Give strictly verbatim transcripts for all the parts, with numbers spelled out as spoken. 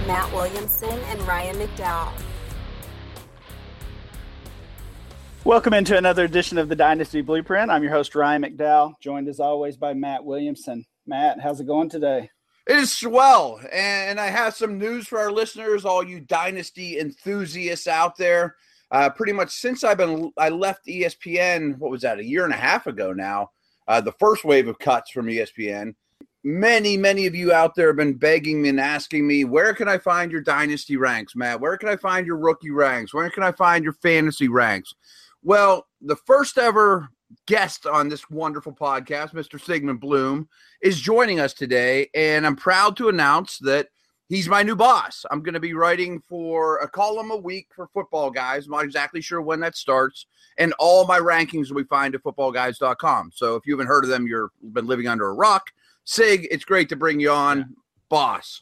Matt Williamson and Ryan McDowell. Welcome into another edition of the Dynasty Blueprint. I'm your host, Ryan McDowell, joined as always by Matt Williamson. Matt, how's it going today? It is swell, and I have some news for our listeners, all you Dynasty enthusiasts out there. Uh, pretty much since I've been, I left E S P N, what was that, a year and a half ago now, uh, the first wave of cuts from E S P N. Many, many of you out there have been begging me and asking me, where can I find your Dynasty ranks, Matt? Where can I find your rookie ranks? Where can I find your fantasy ranks? Well, the first ever guest on this wonderful podcast, Mister Sigmund Bloom, is joining us today, and I'm proud to announce that he's my new boss. I'm going to be writing for a column a week for Football Guys. I'm not exactly sure when that starts, and all my rankings will be found at football guys dot com. So if you haven't heard of them, you've been living under a rock. Sig, it's great to bring you on, boss.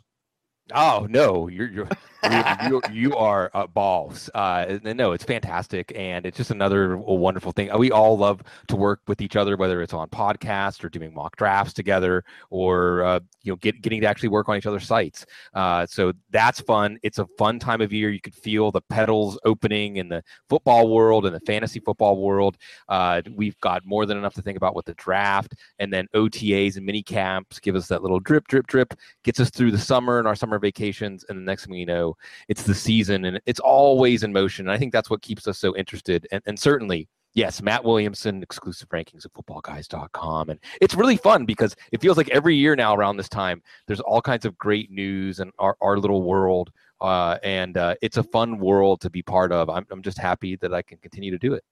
Oh no, you're you're you you are uh, balls. Uh, no, it's fantastic, and it's just another wonderful thing. We all love to work with each other, whether it's on podcasts or doing mock drafts together, or uh, you know, get, getting to actually work on each other's sites. Uh, so that's fun. It's a fun time of year. You could feel the petals opening in the football world and the fantasy football world. Uh, we've got more than enough to think about with the draft, and then O T As and mini camps give us that little drip, drip, drip, gets us through the summer and our summer vacations, and the next thing you know, it's the season, and it's always in motion. And I think that's what keeps us so interested. And, and certainly, yes, Matt Williamson, exclusive rankings at football guys dot com. And it's really fun because it feels like every year now around this time, there's all kinds of great news in our, our little world. Uh, and uh, it's a fun world to be part of. I'm, I'm just happy that I can continue to do it.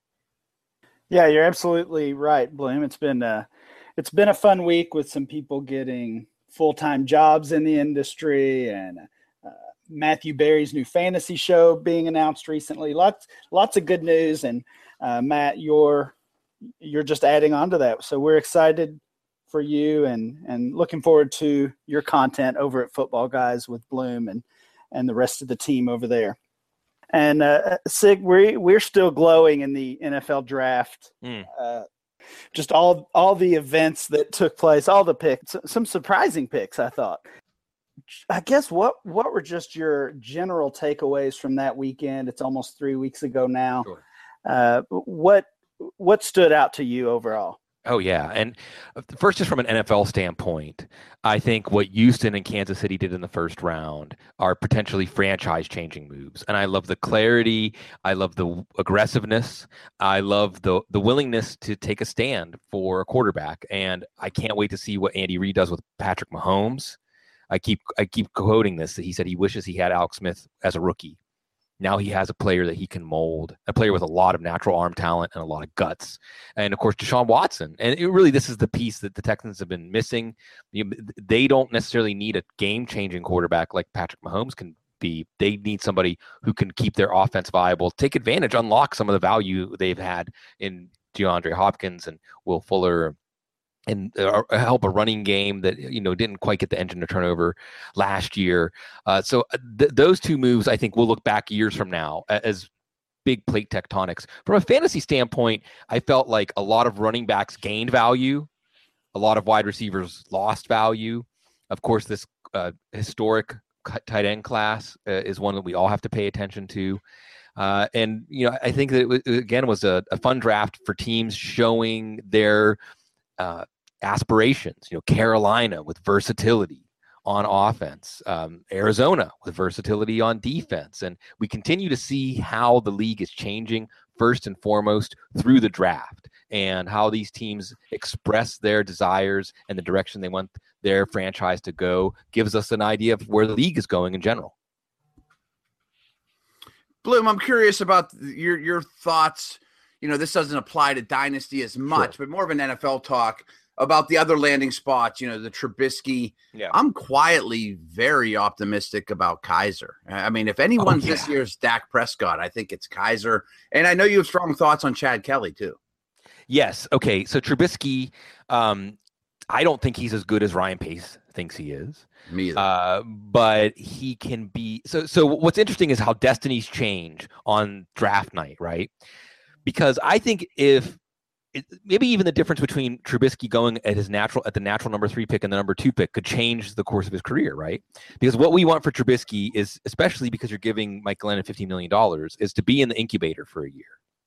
Yeah, you're absolutely right, Bloom. It's been a, it's been a fun week with some people getting full-time jobs in the industry, and uh, Matthew Berry's new fantasy show being announced recently. Lots, lots of good news. And uh, Matt, you're, you're just adding on to that. So we're excited for you, and, and looking forward to your content over at Football Guys with Bloom and, and the rest of the team over there. And uh, Sig, we're, we're still glowing in the N F L draft. Mm. Uh, Just all all the events that took place, all the picks, some surprising picks, I thought. I guess what what were just your general takeaways from that weekend? It's almost three weeks ago now. Sure. Uh, what what stood out to you overall? Oh, yeah. And first, just from an N F L standpoint, I think what Houston and Kansas City did in the first round are potentially franchise-changing moves. And I love the clarity. I love the aggressiveness. I love the the willingness to take a stand for a quarterback. And I can't wait to see what Andy Reid does with Patrick Mahomes. I keep I keep quoting this, that he said he wishes he had Alex Smith as a rookie. Now he has a player that he can mold, a player with a lot of natural arm talent and a lot of guts. And, of course, Deshaun Watson. And it really, this is the piece that the Texans have been missing. You, they don't necessarily need a game-changing quarterback like Patrick Mahomes can be. They need somebody who can keep their offense viable, take advantage, unlock some of the value they've had in DeAndre Hopkins and Will Fuller, and uh, help a running game that, you know, didn't quite get the engine to turn over last year. Uh, so th- those two moves, I think, we'll look back years from now as big plate tectonics. From a fantasy standpoint, I felt like a lot of running backs gained value. A lot of wide receivers lost value. Of course, this uh, historic tight end class uh, is one that we all have to pay attention to. Uh, and, you know, I think that it was, again, was a, a fun draft for teams showing their uh, aspirations. You know, Carolina with versatility on offense, um, Arizona with versatility on defense. And we continue to see how the league is changing first and foremost through the draft, and how these teams express their desires and the direction they want their franchise to go gives us an idea of where the league is going in general. Bloom, I'm curious about your, your thoughts. You know, this doesn't apply to Dynasty as much, sure, but more of an N F L talk about the other landing spots, you know, the Trubisky. Yeah. I'm quietly very optimistic about Kaiser. I mean, if anyone's oh, yeah. this year's Dak Prescott, I think it's Kaiser. And I know you have strong thoughts on Chad Kelly, too. Yes. Okay. So Trubisky, um, I don't think he's as good as Ryan Pace thinks he is. Me either. Uh, but he can be. So, so what's interesting is how destinies change on draft night, right? Because I think if it, maybe even the difference between Trubisky going at his natural at the natural number three pick and the number two pick could change the course of his career, right? Because what we want for Trubisky is, especially because you're giving Mike Glennon fifteen million dollars, is to be in the incubator for a year.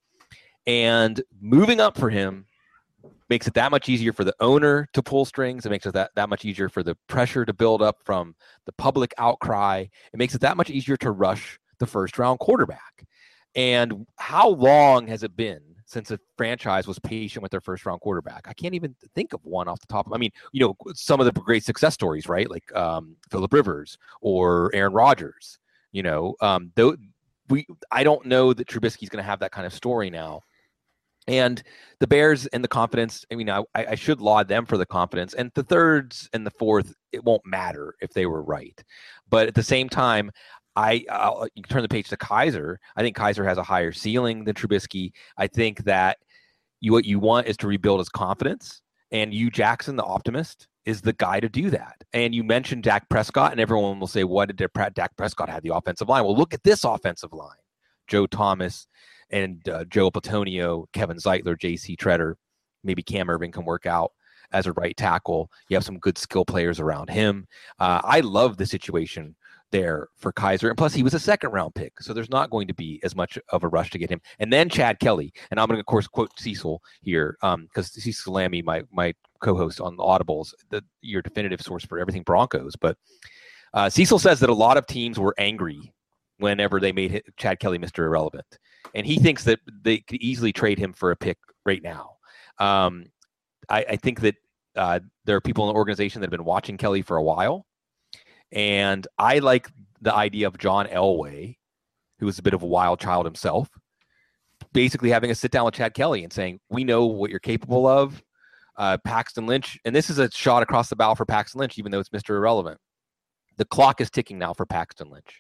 And moving up for him makes it that much easier for the owner to pull strings. It makes it that, that much easier for the pressure to build up from the public outcry. It makes it that much easier to rush the first round quarterback. And how long has it been since a franchise was patient with their first round quarterback? I can't even think of one off the top of, I mean, you know, some of the great success stories, right? Like um, Phillip Rivers or Aaron Rodgers, you know, um, though we, I don't know that Trubisky's going to have that kind of story now. And the Bears and the confidence, I mean, I, I should laud them for the confidence. And the thirds and the fourth, it won't matter if they were right. But at the same time, I I'll, you can turn the page to Kizer. I think Kizer has a higher ceiling than Trubisky. I think that you what you want is to rebuild his confidence. And Hugh Jackson, the optimist, is the guy to do that. And you mentioned Dak Prescott, and everyone will say, what did Dak Prescott have the offensive line? Well, look at this offensive line. Joe Thomas and uh, Joe Platonio, Kevin Zeitler, J C Treader, maybe Cam Irving can work out as a right tackle. You have some good skill players around him. Uh, I love the situation there for Kizer. And plus, he was a second round pick, so there's not going to be as much of a rush to get him. And then Chad Kelly, and I'm going to, of course, quote Cecil here, because um, Cecil Salami, my my co-host on the Audibles, the, your definitive source for everything Broncos. But uh, Cecil says that a lot of teams were angry whenever they made Chad Kelly Mister Irrelevant. And he thinks that they could easily trade him for a pick right now. Um, I, I think that uh, there are people in the organization that have been watching Kelly for a while. And I like the idea of John Elway, who is a bit of a wild child himself, basically having a sit down with Chad Kelly and saying, we know what you're capable of. Uh, Paxton Lynch, and this is a shot across the bow for Paxton Lynch, even though it's Mister Irrelevant. The clock is ticking now for Paxton Lynch.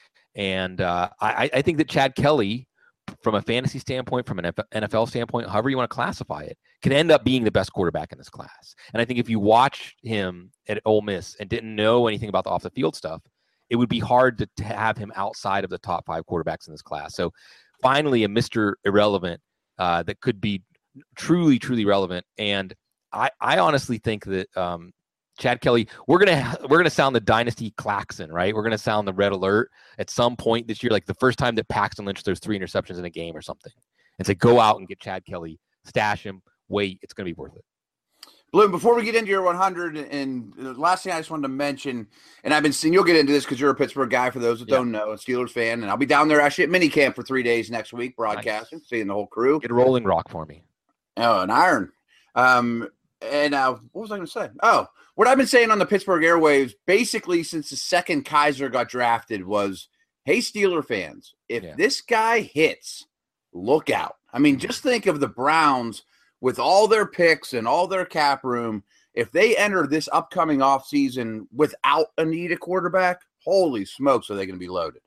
And uh, I, I think that Chad Kelly, from a fantasy standpoint, from an N F L standpoint, however you want to classify it, can end up being the best quarterback in this class. And I think if you watch him at Ole Miss and didn't know anything about the off the field stuff, it would be hard to, to have him outside of the top five quarterbacks in this class. So finally, a Mister Irrelevant uh, that could be truly, truly relevant. And I, I honestly think that um, Chad Kelly, we're gonna we're gonna sound the dynasty klaxon, right? We're gonna sound the red alert at some point this year, like the first time that Paxton Lynch throws three interceptions in a game or something, and say, go out and get Chad Kelly, stash him, wait, it's gonna be worth it. Bloom, before we get into your one hundred, and the last thing I just wanted to mention, and I've been seeing, you'll get into this because you're a Pittsburgh guy, for those that yeah. don't know, a Steelers fan, and I'll be down there actually at minicamp for three days next week, broadcasting, nice. Seeing the whole crew. Get a Rolling Rock for me. Oh, an iron. Um, and uh, what was I going to say? Oh, what I've been saying on the Pittsburgh airwaves, basically since the second Kizer got drafted, was, hey, Steeler fans, if yeah. this guy hits, look out. I mean, just think of the Browns with all their picks and all their cap room. If they enter this upcoming offseason without a need at quarterback, holy smokes, are they going to be loaded?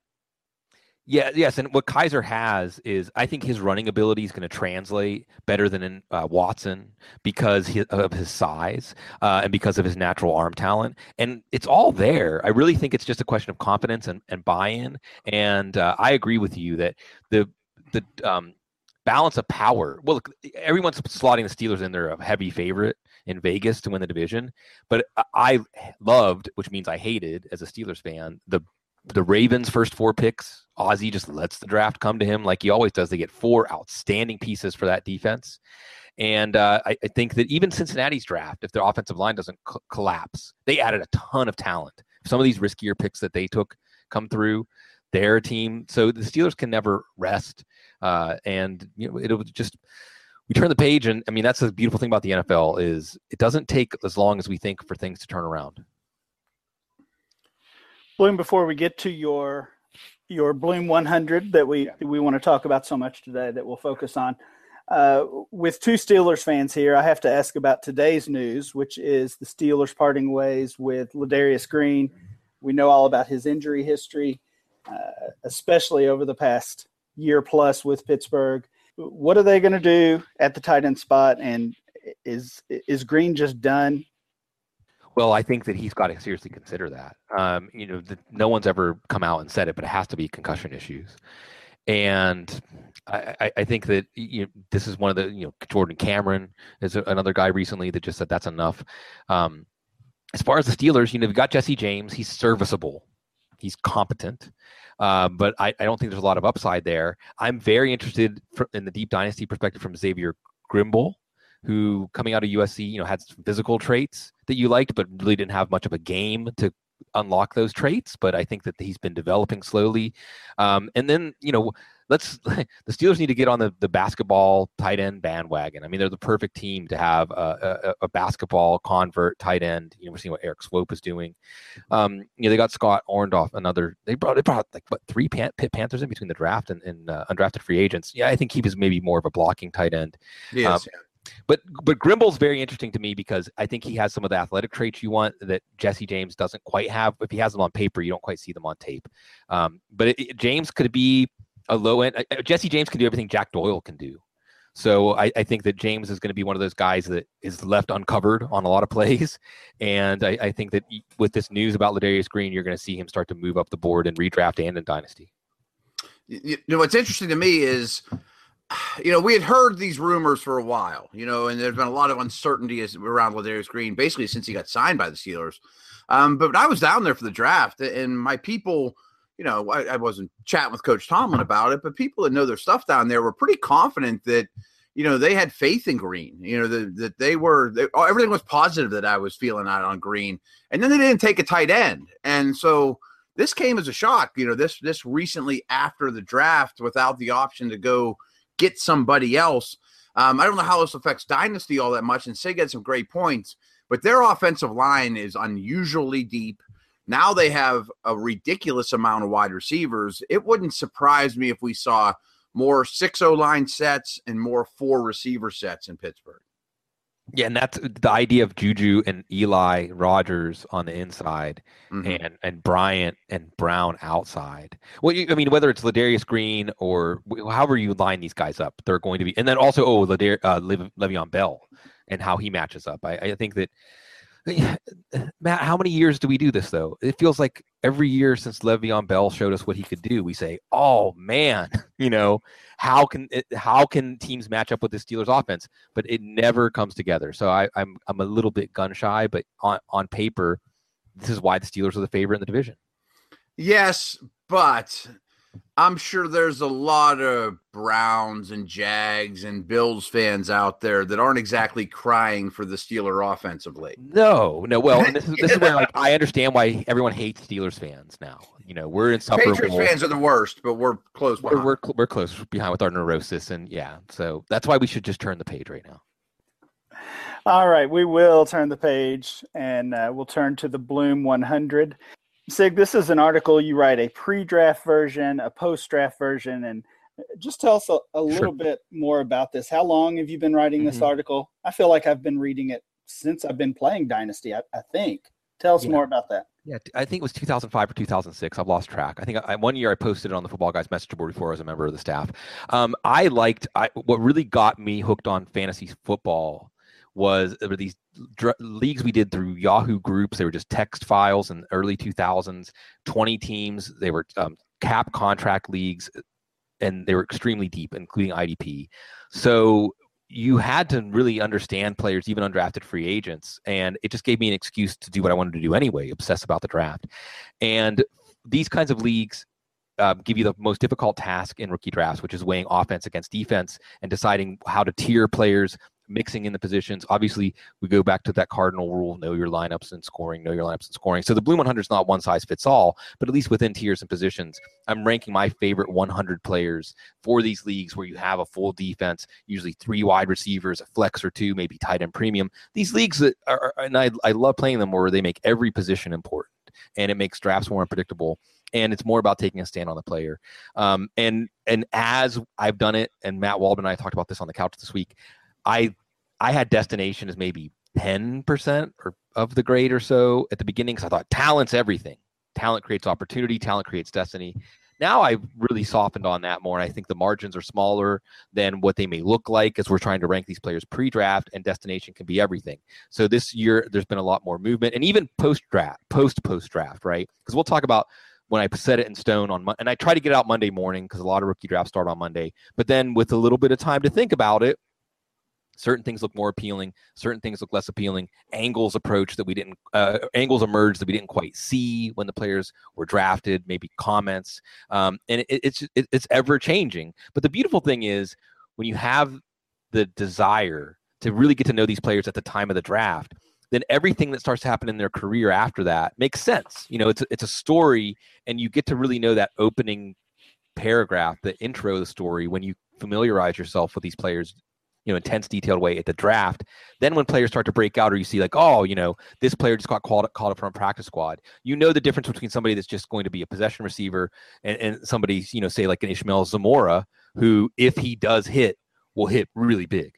Yeah, yes, and what Kizer has is, I think his running ability is going to translate better than in uh, Watson because he, of his size uh, and because of his natural arm talent. And it's all there. I really think it's just a question of confidence and, and buy-in. And uh, I agree with you that the the um, balance of power, well, look, everyone's slotting the Steelers in there a heavy favorite in Vegas to win the division. But I loved, which means I hated as a Steelers fan, the the Ravens' first four picks. Ozzie just lets the draft come to him like he always does. They get four outstanding pieces for that defense. And uh, I, I think that even Cincinnati's draft, if their offensive line doesn't co- collapse, they added a ton of talent. Some of these riskier picks that they took come through their team. So the Steelers can never rest. Uh, and you know, it'll just, we turn the page. And I mean, that's the beautiful thing about the N F L is it doesn't take as long as we think for things to turn around. Bloom, before we get to your your Bloom one hundred that we, we want to talk about so much today that we'll focus on, uh, with two Steelers fans here, I have to ask about today's news, which is the Steelers parting ways with Ladarius Green. We know all about his injury history, uh, especially over the past year plus with Pittsburgh. What are they going to do at the tight end spot, and is is Green just done? Well, I think that he's got to seriously consider that. Um, you know, the, no one's ever come out and said it, but it has to be concussion issues. And I, I, I think that you know, this is one of the, you know, Jordan Cameron is a, another guy recently that just said that's enough. Um, as far as the Steelers, you know, you've got Jesse James. He's serviceable. He's competent. Uh, but I, I don't think there's a lot of upside there. I'm very interested for, in the deep dynasty perspective from Xavier Grimble, who coming out of U S C, you know, had some physical traits that you liked, but really didn't have much of a game to unlock those traits. But I think that he's been developing slowly. Um, and then, you know, let's the Steelers need to get on the, the basketball tight end bandwagon. I mean, they're the perfect team to have a, a, a basketball convert tight end. You know, we're seeing what Eric Swope is doing. Um, you know, they got Scott Orndorff, another. They brought they brought like what three Pan, Pitt Panthers in between the draft and, and uh, undrafted free agents. Yeah, I think he was maybe more of a blocking tight end. Yes. Um, yeah. But but Grimble's very interesting to me because I think he has some of the athletic traits you want that Jesse James doesn't quite have. If he has them on paper, you don't quite see them on tape. Um, but it, it, James could be a low end. Uh, Jesse James can do everything Jack Doyle can do. So I, I think that James is going to be one of those guys that is left uncovered on a lot of plays. And I, I think that with this news about Ladarius Green, you're going to see him start to move up the board in redraft and in dynasty. You know, what's interesting to me is, you know, we had heard these rumors for a while, you know, and there's been a lot of uncertainty as, around Ladarius Green, basically since he got signed by the Steelers. Um, but I was down there for the draft, and my people, you know, I, I wasn't chatting with Coach Tomlin about it, but people that know their stuff down there were pretty confident that, you know, they had faith in Green, you know, that, that they were, they, everything was positive that I was feeling out on Green. And then they didn't take a tight end. And so this came as a shock, you know, this, this recently after the draft without the option to go get somebody else. Um, I don't know how this affects dynasty all that much, and Sig had some great points, but their offensive line is unusually deep. Now they have a ridiculous amount of wide receivers. It wouldn't surprise me if we saw more six O-line sets and more four receiver sets in Pittsburgh. Yeah, and that's the idea of Juju and Eli Rogers on the inside, mm-hmm. and and Bryant and Brown outside. Well, you, I mean, whether it's Ladarius Green or however you line these guys up, they're going to be. And then also, oh, Ladar, uh, Le- Le'Veon Bell and how he matches up. I, I think that, Matt, how many years do we do this, though? It feels like every year since Le'Veon Bell showed us what he could do, we say, oh, man, you know, how can it, how can teams match up with the Steelers offense? But it never comes together. So I, I'm I'm a little bit gun shy, but on, on paper, this is why the Steelers are the favorite in the division. Yes, but I'm sure there's a lot of Browns and Jags and Bills fans out there that aren't exactly crying for the Steeler offensively. No, no. Well, and this is this is where like I understand why everyone hates Steelers fans now. You know, we're insufferable. Patriots fans are the worst, but we're close behind. We're, we're we're close behind with our neurosis, and yeah, so that's why we should just turn the page right now. All right, we will turn the page, and uh, we'll turn to the Bloom one hundred. Sig, this is an article you write, a pre-draft version, a post-draft version, and just tell us a, a little Sure. bit more about this. How long have you been writing this Mhm. article? I feel like I've been reading it since I've been playing Dynasty, I, I think. Tell us Yeah. more about that. Yeah, I think it was two thousand five or two thousand six. I've lost track. I think I, one year I posted it on the Football Guys message board before I was a member of the staff. Um, I liked I, what really got me hooked on fantasy football was there were these dr- leagues we did through Yahoo groups. They were just text files in the early two thousands, twenty teams. They were um, cap contract leagues, and they were extremely deep, including I D P. So you had to really understand players, even undrafted free agents. And it just gave me an excuse to do what I wanted to do anyway, obsess about the draft. And these kinds of leagues um, give you the most difficult task in rookie drafts, which is weighing offense against defense and deciding how to tier players, mixing in the positions. Obviously, we go back to that cardinal rule, know your lineups and scoring, know your lineups and scoring. So the Bloom one hundred is not one size fits all, but at least within tiers and positions, I'm ranking my favorite one hundred players for these leagues where you have a full defense, usually three wide receivers, a flex or two, maybe tight end premium. These leagues that are, and I, I love playing them where they make every position important and it makes drafts more unpredictable. And it's more about taking a stand on the player. Um, and and as I've done it, and Matt Waldman and I talked about this on the couch this week, I I had destination as maybe ten percent or of the grade or so at the beginning because I thought talent's everything. Talent creates opportunity. Talent creates destiny. Now I've really softened on that more, and I think the margins are smaller than what they may look like as we're trying to rank these players pre-draft, and destination can be everything. So this year there's been a lot more movement, and even post-draft, post-post-draft, right? Because we'll talk about when I set it in stone on, and I try to get it out Monday morning because a lot of rookie drafts start on Monday. But then with a little bit of time to think about it, certain things look more appealing, certain things look less appealing. Angles approach that we didn't, uh, angles emerge that we didn't quite see when the players were drafted. Maybe comments, um, and it, it's it, it's ever changing. But the beautiful thing is when you have the desire to really get to know these players at the time of the draft, then everything that starts to happen in their career after that makes sense. You know, it's a, it's a story, and you get to really know that opening paragraph, the intro of the story, when you familiarize yourself with these players, you know, intense, detailed way at the draft. Then when players start to break out, or you see like, oh, you know, this player just got called called up from a practice squad, you know the difference between somebody that's just going to be a possession receiver and, and somebody, you know, say like an Ishmael Zamora, who, if he does hit, will hit really big.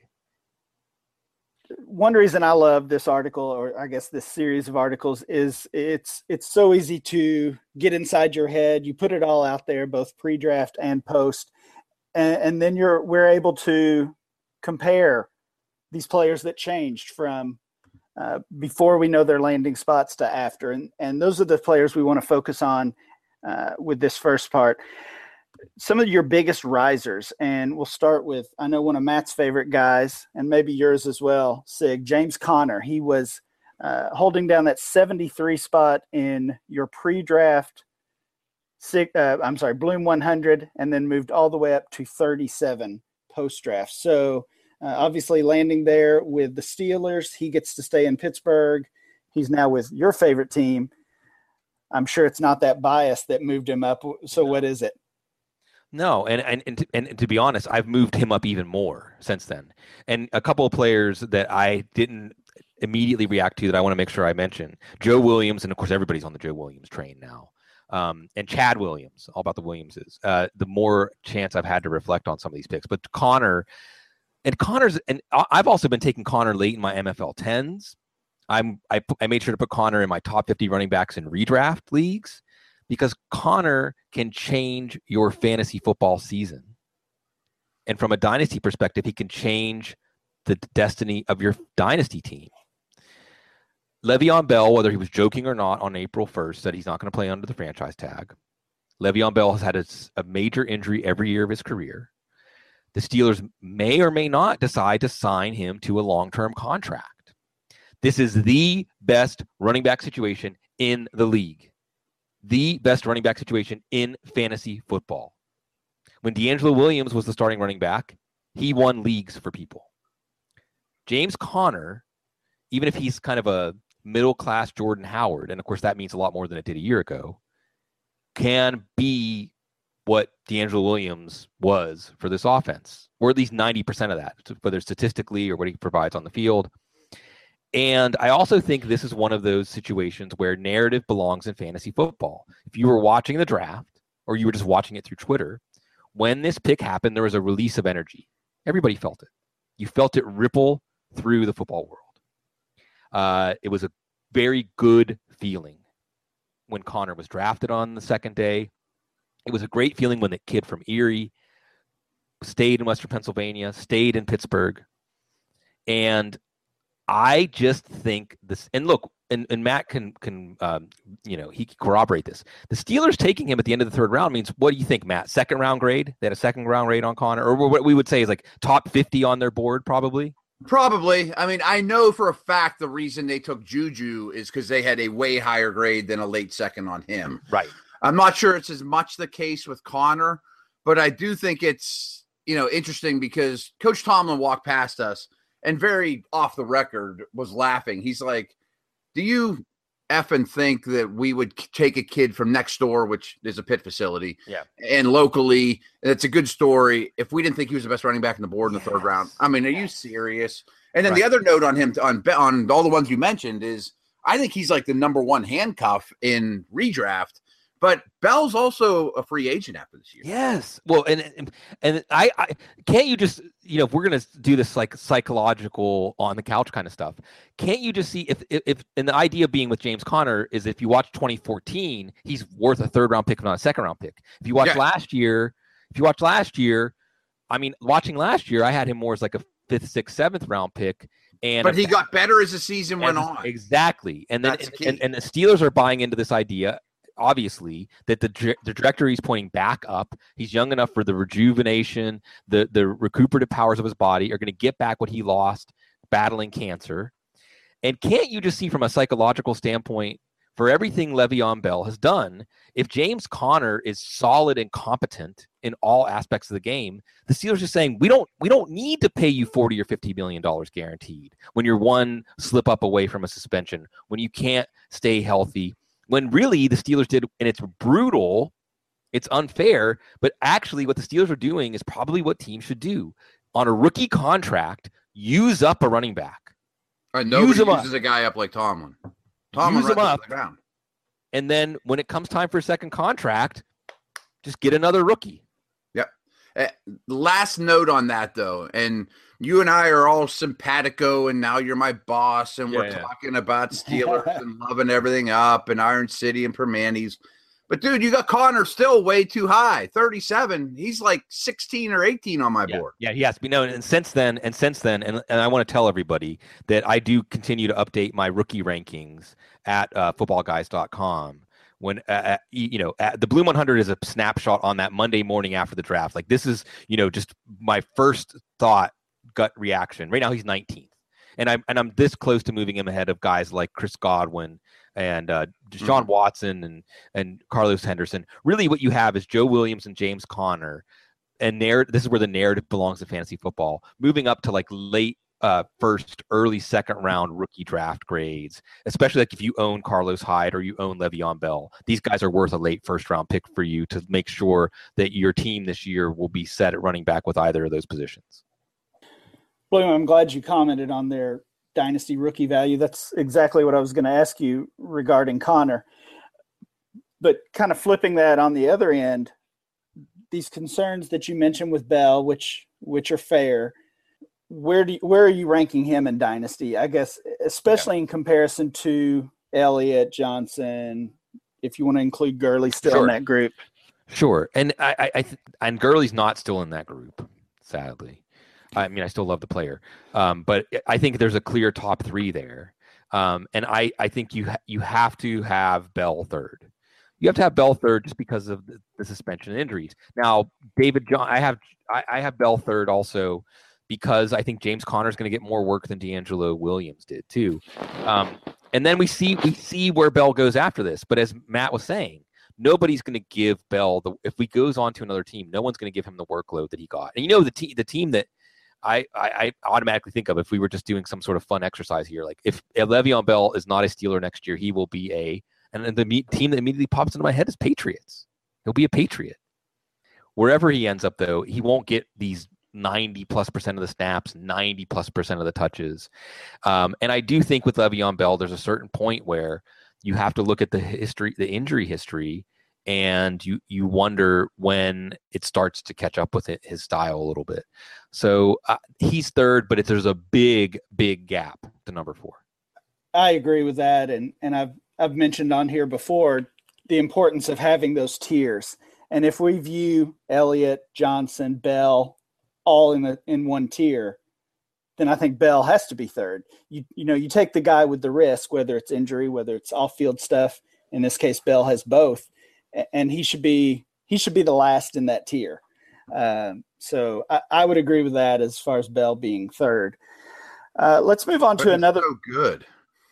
One reason I love this article, or I guess this series of articles, is it's it's so easy to get inside your head. You put it all out there, both pre-draft and post, and, and then you're we're able to compare these players that changed from uh, before we know their landing spots to after, and and those are the players we want to focus on uh, with this first part. Some of your biggest risers, and we'll start with, I know one of Matt's favorite guys, and maybe yours as well, Sig, James Conner. He was uh, holding down that seventy-three spot in your pre-draft, uh, I'm sorry, Bloom one hundred, and then moved all the way up to thirty-seven post-draft. So uh, obviously landing there with the Steelers, he gets to stay in Pittsburgh. He's now with your favorite team. I'm sure it's not that bias that moved him up. So what is it? No, and and and to, and to be honest, I've moved him up even more since then. And a couple of players that I didn't immediately react to that I want to make sure I mention: Joe Williams, and of course everybody's on the Joe Williams train now, um, and Chad Williams. All about the Williamses. Uh, the more chance I've had to reflect on some of these picks, but Conner, and Conner's, and I've also been taking Conner late in my M F L tens. I'm I I made sure to put Conner in my top fifty running backs in redraft leagues, because Conner can change your fantasy football season. And from a dynasty perspective, he can change the destiny of your dynasty team. Le'Veon Bell, whether he was joking or not on April first, said he's not going to play under the franchise tag. Le'Veon Bell has had a, a major injury every year of his career. The Steelers may or may not decide to sign him to a long-term contract. This is the best running back situation in the league. The best running back situation in fantasy football. When DeAngelo Williams was the starting running back, he won leagues for people. James Conner, even if he's kind of a middle-class Jordan Howard, and of course that means a lot more than it did a year ago, can be what DeAngelo Williams was for this offense, or at least ninety percent of that, whether statistically or what he provides on the field. And I also think this is one of those situations where narrative belongs in fantasy football. If you were watching the draft, or you were just watching it through Twitter, when this pick happened, there was a release of energy. Everybody felt it. You felt it ripple through the football world. Uh, it was a very good feeling when Conner was drafted on the second day. It was a great feeling when the kid from Erie stayed in Western Pennsylvania, stayed in Pittsburgh. And I just think this, and look, and, and Matt can, can um, you know, he can corroborate this. The Steelers taking him at the end of the third round means, what do you think, Matt? Second round grade? They had a second round grade on Conner, or what we would say is like top fifty on their board, probably? Probably. I mean, I know for a fact the reason they took Juju is because they had a way higher grade than a late second on him. Right. I'm not sure it's as much the case with Conner, but I do think it's, you know, interesting because Coach Tomlin walked past us and very off the record was laughing. He's like, do you effing think that we would take a kid from next door, which is a Pitt facility, yeah, and locally, and it's a good story, if we didn't think he was the best running back in the board in the yes. third round? I mean, are you serious? And then right. the other note on him, on, on all the ones you mentioned, is I think he's like the number one handcuff in redraft. But Bell's also a free agent after this year. Yes. Well, and and, and I, I can't you just, you know, if we're going to do this like psychological on the couch kind of stuff, can't you just see if, if, if, and the idea being with James Conner is if you watch twenty fourteen, he's worth a third round pick, if not a second round pick. If you watch yeah. last year, if you watch last year, I mean, watching last year, I had him more as like a fifth, sixth, seventh round pick. And but he got better as the season went on. Exactly. And then, and, and, and the Steelers are buying into this idea. obviously, that the, tra- the trajectory is pointing back up. He's young enough for the rejuvenation, the, the recuperative powers of his body are going to get back what he lost battling cancer. And can't you just see from a psychological standpoint, for everything Le'Veon Bell has done, if James Conner is solid and competent in all aspects of the game, the Steelers are saying, we don't we don't need to pay you forty or fifty million dollars guaranteed when you're one slip up away from a suspension, when you can't stay healthy, when really the Steelers did, and it's brutal, it's unfair, but actually what the Steelers are doing is probably what teams should do. On a rookie contract, use up a running back. Right, nobody use uses a guy up like Tomlin. Tomlin Use him up, the ground. And then when it comes time for a second contract, just get another rookie. Yep. Uh, last note on that, though, and you and I are all simpatico, and now you're my boss, and Yeah, we're yeah. talking about Steelers and loving everything up, and Iron City and Permanis. But, dude, you got Connor still way too high, thirty-seven. He's like sixteen or eighteen on my Yeah, board. yeah, he has to be known. And since then, and since then, and, and I want to tell everybody that I do continue to update my rookie rankings at uh, football guys dot com. When uh, you know uh, the Bloom one hundred is a snapshot on that Monday morning after the draft. Like this is you know just my first thought, gut reaction. Right now he's nineteenth, and I'm and I'm this close to moving him ahead of guys like Chris Godwin and uh, Deshaun Mm-hmm. Watson and and Carlos Henderson. Really, what you have is Joe Williams and James Conner, and narr- this is where the narrative belongs to fantasy football. Moving up to like late uh, first, early second round rookie draft grades, especially like if you own Carlos Hyde or you own Le'Veon Bell. These guys are worth a late first round pick for you to make sure that your team this year will be set at running back with either of those positions. William, I'm glad you commented on their dynasty rookie value. That's exactly what I was going to ask you regarding Connor. But kind of flipping that on the other end, these concerns that you mentioned with Bell, which which are fair, where do you, where are you ranking him in dynasty? I guess, especially yeah. in comparison to Elliott, Johnson, if you want to include Gurley still Sure. in that group. Sure, and I, I, I th- and Gurley's not still in that group, sadly. I mean, I still love the player, um, but I think there's a clear top three there, um, and I, I think you ha- you have to have Bell third. You have to have Bell third just because of the, the suspension and injuries. Now, David John, I have I, I have Bell third also because I think James Conner is going to get more work than D'Angelo Williams did too, um, and then we see we see where Bell goes after this. But as Matt was saying, nobody's going to give Bell the if he goes on to another team, no one's going to give him the workload that he got. And you know the team the team that I, I, I automatically think of if we were just doing some sort of fun exercise here. Like if, if Le'Veon Bell is not a Steeler next year, he will be a, and then the me, team that immediately pops into my head is Patriots. He'll be a Patriot. Wherever he ends up though, he won't get these ninety plus percent of the snaps, ninety plus percent of the touches. Um, and I do think with Le'Veon Bell, there's a certain point where you have to look at the history, the injury history, and you you wonder when it starts to catch up with it, his style a little bit. So uh, he's third, but if there's a big, big gap to number four. I agree with that, and and I've I've mentioned on here before the importance of having those tiers. And if we view Elliott, Johnson, Bell all in the in one tier, then I think Bell has to be third. You you know you take the guy with the risk, whether it's injury, whether it's off-field stuff. In this case, Bell has both. And he should be he should be the last in that tier. Um, so I, I would agree with that as far as Bell being third. Uh, let's move on but to he's another. So good.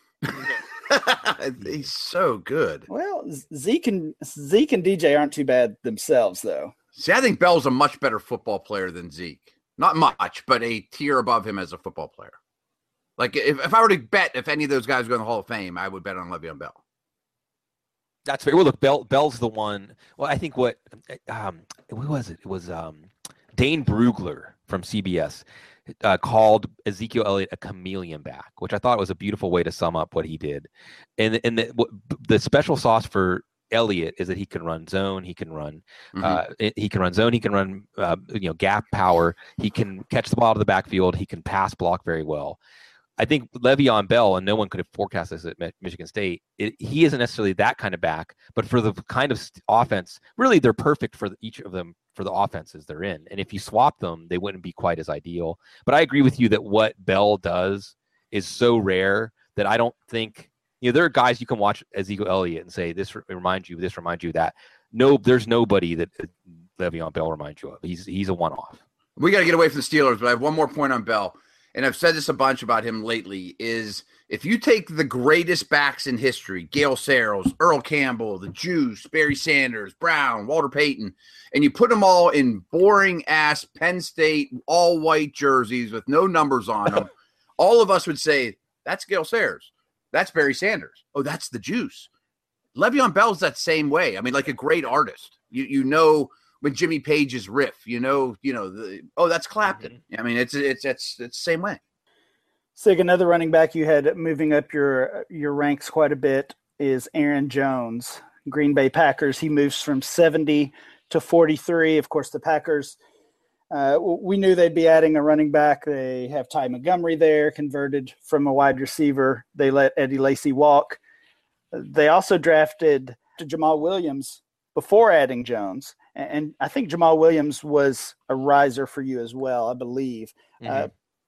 He's so good. Well, Zeke and Zeke and D J aren't too bad themselves, though. See, I think Bell's a much better football player than Zeke. Not much, but a tier above him as a football player. Like if, if I were to bet if any of those guys go in the Hall of Fame, I would bet on Le'Veon Bell. That's fair. Well, look, Bell, Bell's the one. Well, I think what, um, who was it? It was um, Dane Brugler from C B S uh, called Ezekiel Elliott a chameleon back, which I thought was a beautiful way to sum up what he did. And and the, the special sauce for Elliott is that he can run zone, he can run, mm-hmm. uh, he can run zone, he can run, uh, you know, gap power, he can catch the ball out of the backfield, he can pass block very well. I think Le'Veon Bell, and no one could have forecast this at Michigan State, it, he isn't necessarily that kind of back, but for the kind of offense, really they're perfect for the, each of them for the offenses they're in. And if you swap them, they wouldn't be quite as ideal. But I agree with you that what Bell does is so rare that I don't think You know, there are guys you can watch Ezekiel Elliott and say, this reminds you, this reminds you of that. No, there's nobody that Le'Veon Bell reminds you of. He's he's a one-off. We got to get away from the Steelers, but I have one more point on Bell, and I've said this a bunch about him lately, is if you take the greatest backs in history, Gale Sayles, Earl Campbell, the Juice, Barry Sanders, Brown, Walter Payton, and you put them all in boring-ass Penn State all-white jerseys with no numbers on them, all of us would say, that's Gale Sayers. That's Barry Sanders. Oh, that's the Juice. Le'Veon Bell's that same way. I mean, like a great artist. You you know when Jimmy Page's riff, you know, you know, the, oh, that's Clapton. Mm-hmm. I mean, it's it's it's it's the same way. Sig, another running back you had moving up your your ranks quite a bit is Aaron Jones, Green Bay Packers. He moves from seventy to forty-three. Of course, the Packers, uh, we knew they'd be adding a running back. They have Ty Montgomery there, converted from a wide receiver. They let Eddie Lacy walk. They also drafted Jamal Williams before adding Jones. And I think Jamal Williams was a riser for you as well, I believe. Mm-hmm. Uh,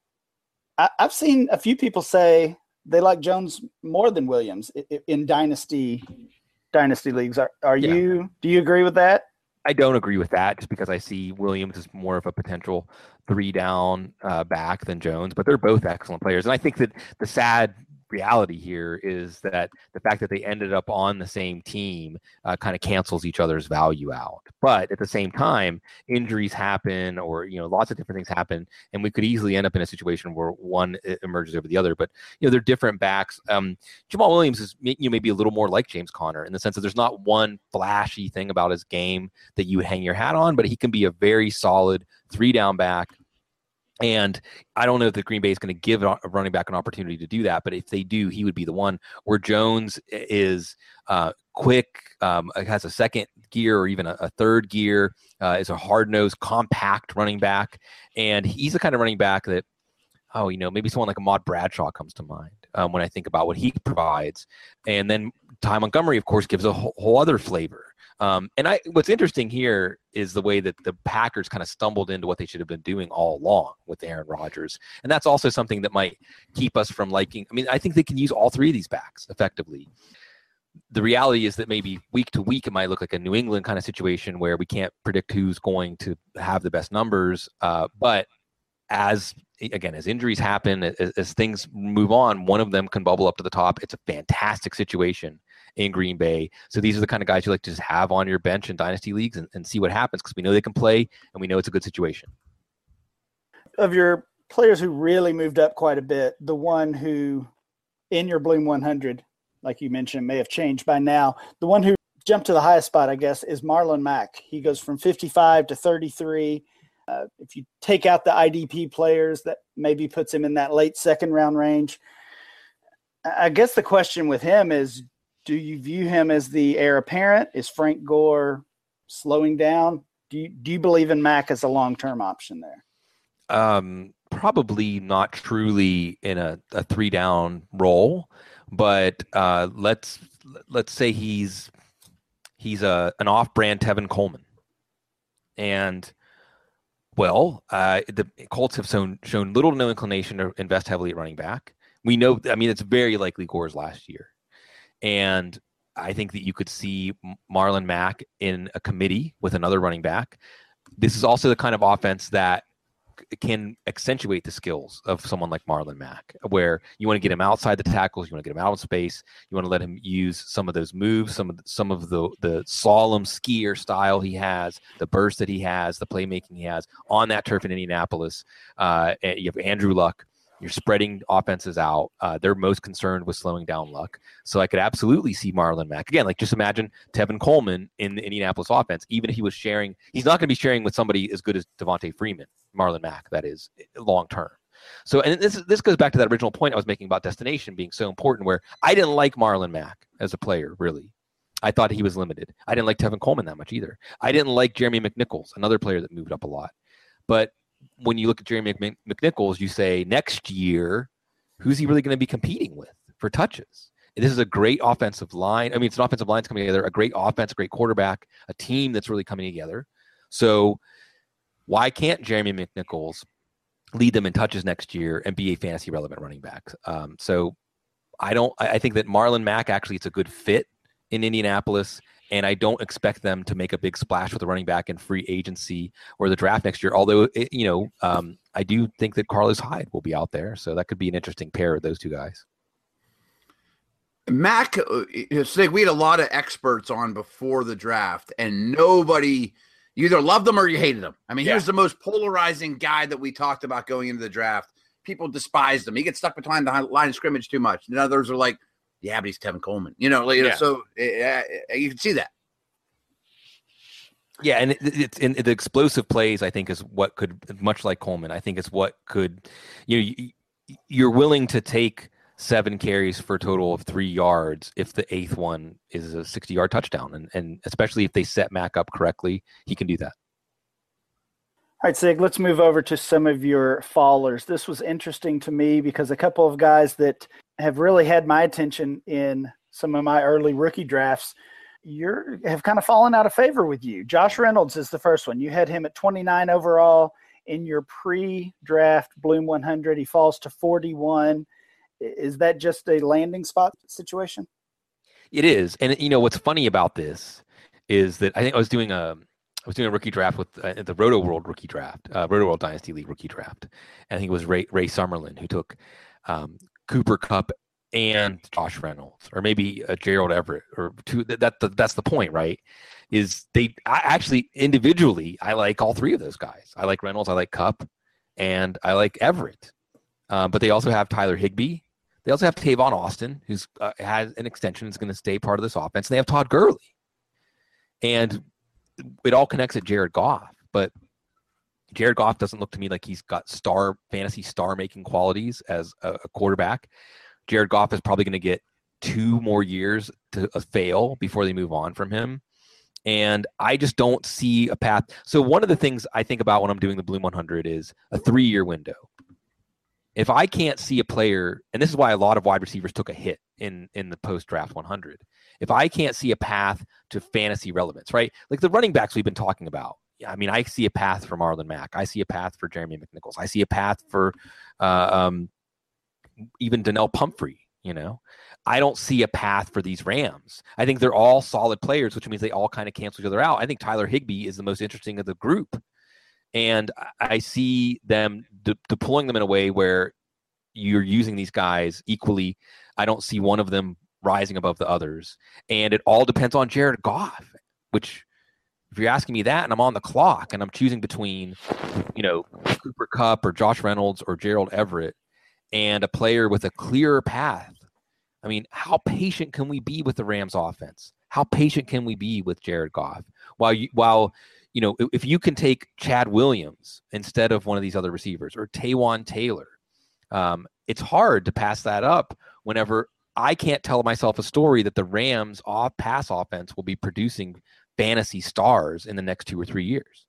I, I've seen a few people say they like Jones more than Williams in, in dynasty dynasty leagues. Are, are yeah. you? Do you agree with that? I don't agree with that, just because I see Williams as more of a potential three down uh, back than Jones. But they're both excellent players, and I think that the sad reality here is that the fact that they ended up on the same team uh, kind of cancels each other's value out. But at the same time, injuries happen, or, you know, lots of different things happen, and we could easily end up in a situation where one emerges over the other. But, you know, they're different backs. Um, Jamal Williams is, you know, maybe a little more like James Conner in the sense that there's not one flashy thing about his game that you would hang your hat on, but he can be a very solid three down back. And I don't know if the Green Bay is going to give a running back an opportunity to do that, but if they do, he would be the one. Where Jones is uh, quick, um, has a second gear or even a, a third gear, uh, is a hard-nosed, compact running back, and he's the kind of running back that, oh, you know, maybe someone like Ahmad Bradshaw comes to mind um, when I think about what he provides. And then Ty Montgomery, of course, gives a whole, whole other flavor. Um, and I, what's interesting here is the way that the Packers kind of stumbled into what they should have been doing all along with Aaron Rodgers. And that's also something that might keep us from liking. I mean, I think they can use all three of these backs effectively. The reality is that maybe week to week, it might look like a New England kind of situation where we can't predict who's going to have the best numbers. Uh, but as, again, as injuries happen, as, as things move on, one of them can bubble up to the top. It's a fantastic situation in Green Bay. So these are the kind of guys you like to just have on your bench in dynasty leagues and, and see what happens, because we know they can play and we know it's a good situation. Of your players who really moved up quite a bit, the one who in your Bloom one hundred, like you mentioned, may have changed by now. The one who jumped to the highest spot, I guess, is Marlon Mack. He goes from fifty-five to thirty-three. Uh, if you take out the I D P players, that maybe puts him in that late second round range. I guess the question with him is, do you view him as the heir apparent? Is Frank Gore slowing down? Do you, do you believe in Mack as a long-term option there? Um, probably not truly in a, a three-down role, but uh, let's let's say he's he's a an off-brand Tevin Coleman, and well, uh, the Colts have shown shown little to no inclination to invest heavily at running back. We know, I mean, it's very likely Gore's last year. And I think that you could see Marlon Mack in a committee with another running back. This is also the kind of offense that can accentuate the skills of someone like Marlon Mack, where you want to get him outside the tackles, you want to get him out of space, you want to let him use some of those moves, some of the, some of the the slalom skier style he has, the burst that he has, the playmaking he has on that turf in Indianapolis. Uh, you have Andrew Luck. You're spreading offenses out. Uh, they're most concerned with slowing down Luck. So I could absolutely see Marlon Mack. Again, like just imagine Tevin Coleman in the Indianapolis offense, even if he was sharing, he's not going to be sharing with somebody as good as Devontae Freeman, Marlon Mack, that is, long term. So, and this this goes back to that original point I was making about destination being so important, where I didn't like Marlon Mack as a player, really. I thought he was limited. I didn't like Tevin Coleman that much either. I didn't like Jeremy McNichols, another player that moved up a lot. But when you look at Jeremy McNichols, you say next year, who's he really going to be competing with for touches? And this is a great offensive line. I mean, it's an offensive line that's coming together, a great offense, a great quarterback, a team that's really coming together. So why can't Jeremy McNichols lead them in touches next year and be a fantasy relevant running back? Um, so I don't. I think that Marlon Mack actually it's a good fit in Indianapolis, and I don't expect them to make a big splash with a running back in free agency or the draft next year. Although it, you know, um, I do think that Carlos Hyde will be out there, so that could be an interesting pair of those two guys. Mac, Sig, we had a lot of experts on before the draft, and nobody, you either loved them or you hated them. I mean, yeah. He was the most polarizing guy that we talked about going into the draft. People despised him. He gets stuck behind the line of scrimmage too much. And others are like, yeah, but he's Tevin Coleman. You know, like, yeah. so uh, you can see that. Yeah, and it, it's in the explosive plays, I think, is what could, much like Coleman, I think is what could, you know, you, you're willing to take seven carries for a total of three yards if the eighth one is a sixty-yard touchdown. And, and especially if they set Mac up correctly, he can do that. All right, Sig, let's move over to some of your fallers. This was interesting to me because a couple of guys that have really had my attention in some of my early rookie drafts you're have kind of fallen out of favor with you. Josh Reynolds is the first one. You had him at twenty-nine overall in your pre-draft Bloom one hundred. He falls to forty-one. Is that just a landing spot situation? It is. And you know, what's funny about this is that I think I was doing a, I was doing a rookie draft with uh, the Roto World rookie draft, uh, Roto World Dynasty League rookie draft. And I think it was Ray, Ray Summerlin who took um, Cooper Kupp and Josh Reynolds, or maybe uh, Gerald Everett, or two. That, that that's the point, right? Is they I actually individually I like all three of those guys. I like Reynolds, I like Kupp, and I like Everett. Um, but they also have Tyler Higbee. They also have Tavon Austin, who's uh, has an extension, is going to stay part of this offense. And they have Todd Gurley, and it all connects at Jared Goff. But Jared Goff doesn't look to me like he's got star fantasy star making qualities as a, a quarterback. Jared Goff is probably going to get two more years to uh, fail before they move on from him. And I just don't see a path. So one of the things I think about when I'm doing the Bloom one hundred is a three-year window. If I can't see a player, and this is why a lot of wide receivers took a hit in, in the post-draft one hundred, if I can't see a path to fantasy relevance, right? Like the running backs we've been talking about. I mean, I see a path for Marlon Mack. I see a path for Jeremy McNichols. I see a path for uh, um, even Donnell Pumphrey, you know. I don't see a path for these Rams. I think they're all solid players, which means they all kind of cancel each other out. I think Tyler Higbee is the most interesting of the group. And I see them de- deploying them in a way where you're using these guys equally. I don't see one of them rising above the others. And it all depends on Jared Goff, which if you're asking me that and I'm on the clock and I'm choosing between, you know, Cooper Kupp or Josh Reynolds or Gerald Everett and a player with a clearer path, I mean, how patient can we be with the Rams offense? How patient can we be with Jared Goff? While you, while, you know, if you can take Chad Williams instead of one of these other receivers or Taywan Taylor, um, it's hard to pass that up whenever I can't tell myself a story that the Rams off pass offense will be producing fantasy stars in the next two or three years.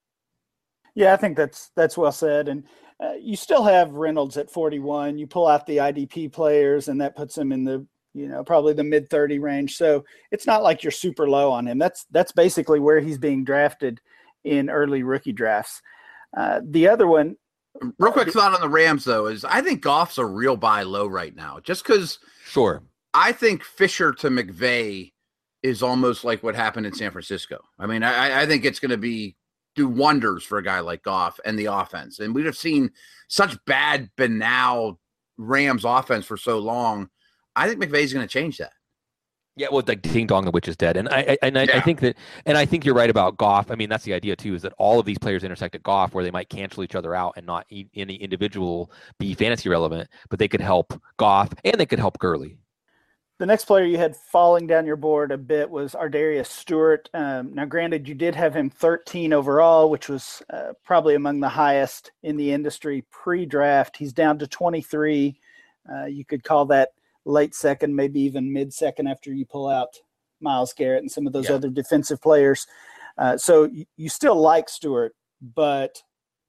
Yeah, I think that's that's well said. And uh, you still have Reynolds at forty-one. You pull out the I D P players, and that puts him in the, you know, probably the mid thirty range. So it's not like you're super low on him. That's that's basically where he's being drafted in early rookie drafts. Uh, the other one, real quick thought on the Rams though, is I think Goff's a real buy low right now, just because. Sure. I think Fisher to McVay is almost like what happened in San Francisco. I mean, I, I think it's going to be do wonders for a guy like Goff and the offense. And we've seen such bad, banal Rams offense for so long. I think McVay's going to change that. Yeah, well, like Ding Dong, the witch is dead, and I, I and I, yeah. I think that, and I think you're right about Goff. I mean, that's the idea too, is that all of these players intersect at Goff, where they might cancel each other out and not any individual be fantasy relevant, but they could help Goff and they could help Gurley. The next player you had falling down your board a bit was Ardarius Stewart. Um, now, granted, you did have him thirteen overall, which was uh, probably among the highest in the industry pre-draft. He's down to twenty-three. Uh, you could call that late second, maybe even mid-second after you pull out Myles Garrett and some of those yeah. other defensive players. Uh, so you, you still like Stewart, but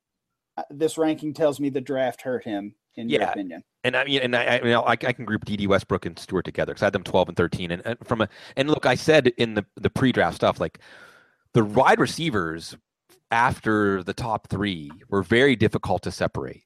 this ranking tells me the draft hurt him, in yeah. your opinion. And I mean, and I, I, mean, I, I can group D D Westbrook and Stewart together because I had them twelve and thirteen. And, and from a, and look, I said in the, the pre-draft stuff, like the wide receivers after the top three were very difficult to separate.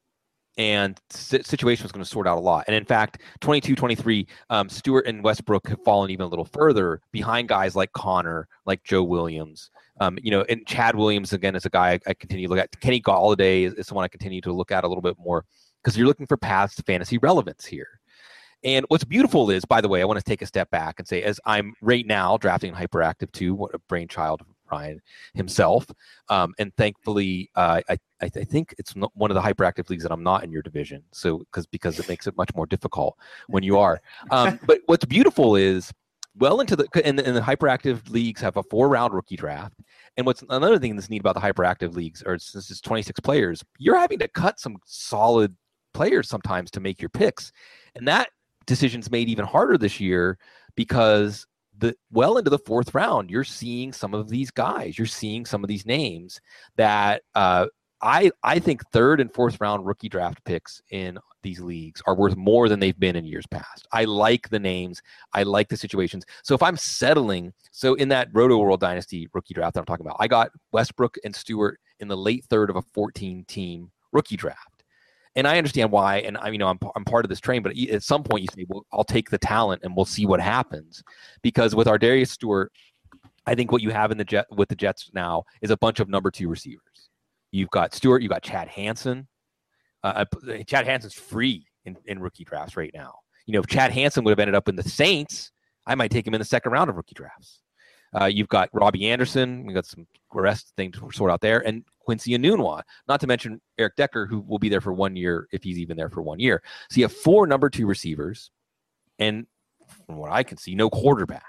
and situation was going to sort out a lot. And in fact, twenty-two twenty-three, um, Stewart and Westbrook have fallen even a little further behind guys like Connor, like Joe Williams. Um, you know, and Chad Williams, again, is a guy I, I continue to look at. Kenny Galladay is, is someone I continue to look at a little bit more because you're looking for paths to fantasy relevance here. And what's beautiful is, by the way, I want to take a step back and say, as I'm right now drafting Hyperactive two, what a brainchild of Ryan himself. Um, and thankfully, uh, I, I think it's not one of the Hyperactive leagues that I'm not in your division. So, because because it makes it much more difficult when you are. Um, but what's beautiful is, well into the and, and the Hyperactive leagues have a four round rookie draft. And what's another thing that's neat about the Hyperactive leagues, or since it's twenty-six players, you're having to cut some solid players sometimes to make your picks, and that decision's made even harder this year because the well into the fourth round, you're seeing some of these guys, you're seeing some of these names that uh, I I think third and fourth round rookie draft picks in these leagues are worth more than they've been in years past. I like the names, I like the situations. So if I'm settling, so in that Roto World Dynasty rookie draft that I'm talking about, I got Westbrook and Stewart in the late third of a fourteen team rookie draft. And I understand why, and I, you know, I'm I'm part of this train. But at some point, you say, "Well, I'll take the talent, and we'll see what happens." Because with Ardarius Stewart, I think what you have in the Jet with the Jets now is a bunch of number two receivers. You've got Stewart, you've got Chad Hansen. Uh, Chad Hansen's free in, in rookie drafts right now. You know, if Chad Hansen would have ended up in the Saints, I might take him in the second round of rookie drafts. Uh, you've got Robbie Anderson. We've got some rest things to sort out there. And Quincy Enunwa, not to mention Eric Decker, who will be there for one year if he's even there for one year. So you have four number two receivers, and from what I can see, no quarterback.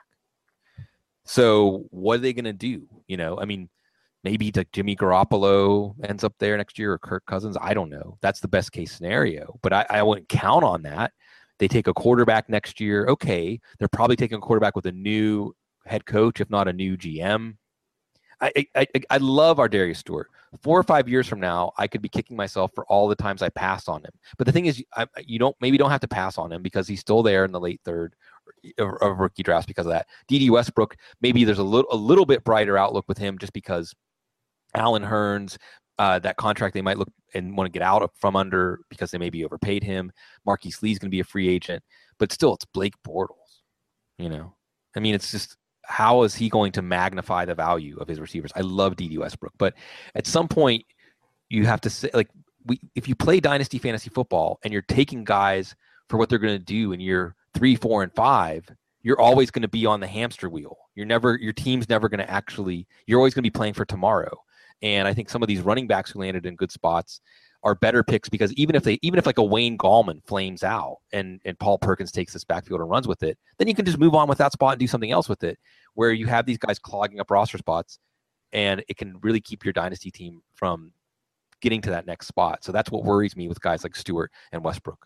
So what are they going to do? You know, I mean, maybe like Jimmy Garoppolo ends up there next year or Kirk Cousins. I don't know. That's the best case scenario, but I, I wouldn't count on that. They take a quarterback next year. Okay, they're probably taking a quarterback with a new head coach, if not a new G M. I, I I love Ardarius Stewart. Four or five years from now, I could be kicking myself for all the times I passed on him. But the thing is, I, you don't maybe don't have to pass on him because he's still there in the late third of, of rookie drafts because of that. D D Westbrook, maybe there's a little a little bit brighter outlook with him just because Allen Hurns, uh, that contract they might look and want to get out of, from under because they maybe overpaid him. Marquise Lee's going to be a free agent, but still, it's Blake Bortles. You know, I mean, it's just. How is he going to magnify the value of his receivers? I love D D Westbrook, but at some point you have to say, like, we, if you play dynasty fantasy football and you're taking guys for what they're going to do in year three, four, and five, you're always going to be on the hamster wheel. You're never, your team's never going to actually, you're always going to be playing for tomorrow. And I think some of these running backs who landed in good spots are better picks because even if they, even if like a Wayne Gallman flames out and, and Paul Perkins takes this backfield and runs with it, then you can just move on with that spot and do something else with it, where you have these guys clogging up roster spots and it can really keep your dynasty team from getting to that next spot. So that's what worries me with guys like Stewart and Westbrook.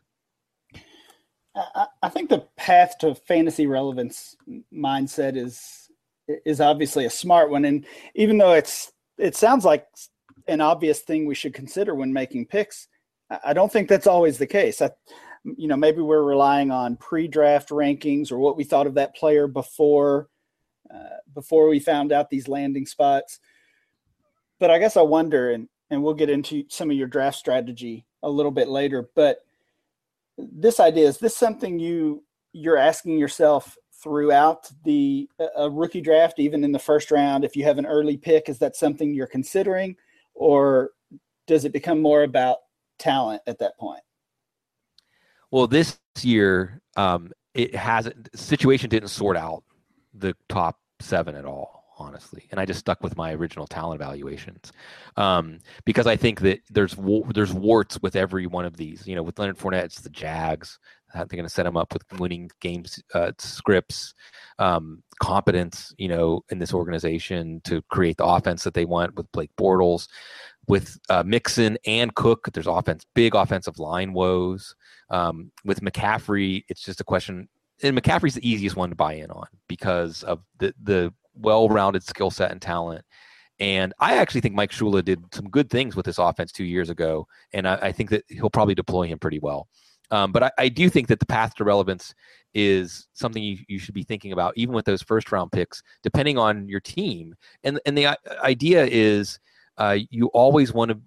I, I think the path to fantasy relevance mindset is, is obviously a smart one. And even though it's, it sounds like an obvious thing we should consider when making picks, I don't think that's always the case. I, you know, maybe we're relying on pre-draft rankings or what we thought of that player before, uh, before we found out these landing spots. But I guess I wonder, and, and we'll get into some of your draft strategy a little bit later, but this idea, is this something you, you're asking yourself throughout the a rookie draft, even in the first round? If you have an early pick, is that something you're considering? Or does it become more about talent at that point? Well, this year, um, it hasn't. Situation didn't sort out the top seven at all, honestly, and I just stuck with my original talent evaluations um, because I think that there's there's warts with every one of these. You know, with Leonard Fournette, it's the Jags. They're going to set him up with winning games uh, scripts, um, competence, you know, in this organization to create the offense that they want with Blake Bortles, with uh, Mixon and Cook. There's offense, big offensive line woes. Um, with McCaffrey, it's just a question. And McCaffrey's the easiest one to buy in on because of the, the well-rounded skill set and talent. And I actually think Mike Shula did some good things with this offense two years ago. And I, I think that he'll probably deploy him pretty well. Um, but I, I do think that the path to relevance is something you, you should be thinking about, even with those first round picks, depending on your team. And and the idea is uh, you always want to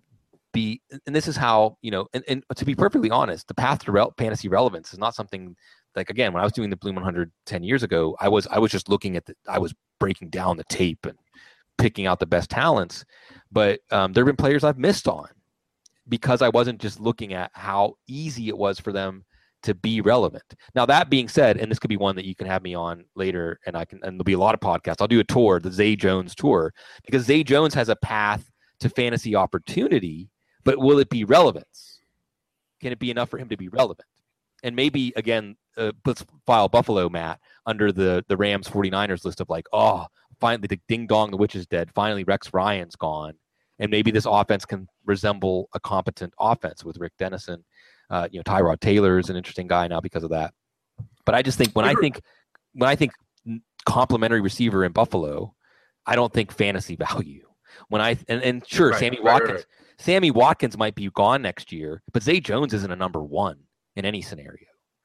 be, and this is how, you know, and, and to be perfectly honest, the path to rel- fantasy relevance is not something like, again, when I was doing the Bloom one hundred ten years ago, I was, I was just looking at the, I was breaking down the tape and picking out the best talents. But um, there have been players I've missed on because I wasn't just looking at how easy it was for them to be relevant. Now, that being said, and this could be one that you can have me on later, and I can, and there'll be a lot of podcasts. I'll do a tour, the Zay Jones tour, because Zay Jones has a path to fantasy opportunity, but will it be relevance? Can it be enough for him to be relevant? And maybe, again, uh, let's file Buffalo, Matt, under the, the Rams 49ers list of like, oh, finally the ding dong, the witch is dead. Finally, Rex Ryan's gone. And maybe this offense can resemble a competent offense with Rick Dennison. Uh, you know, Tyrod Taylor is an interesting guy now because of that. But I just think when I think when I think complimentary receiver in Buffalo, I don't think fantasy value. When I and, and sure, right, Sammy Watkins, right, right. Sammy Watkins might be gone next year, but Zay Jones isn't a number one in any scenario.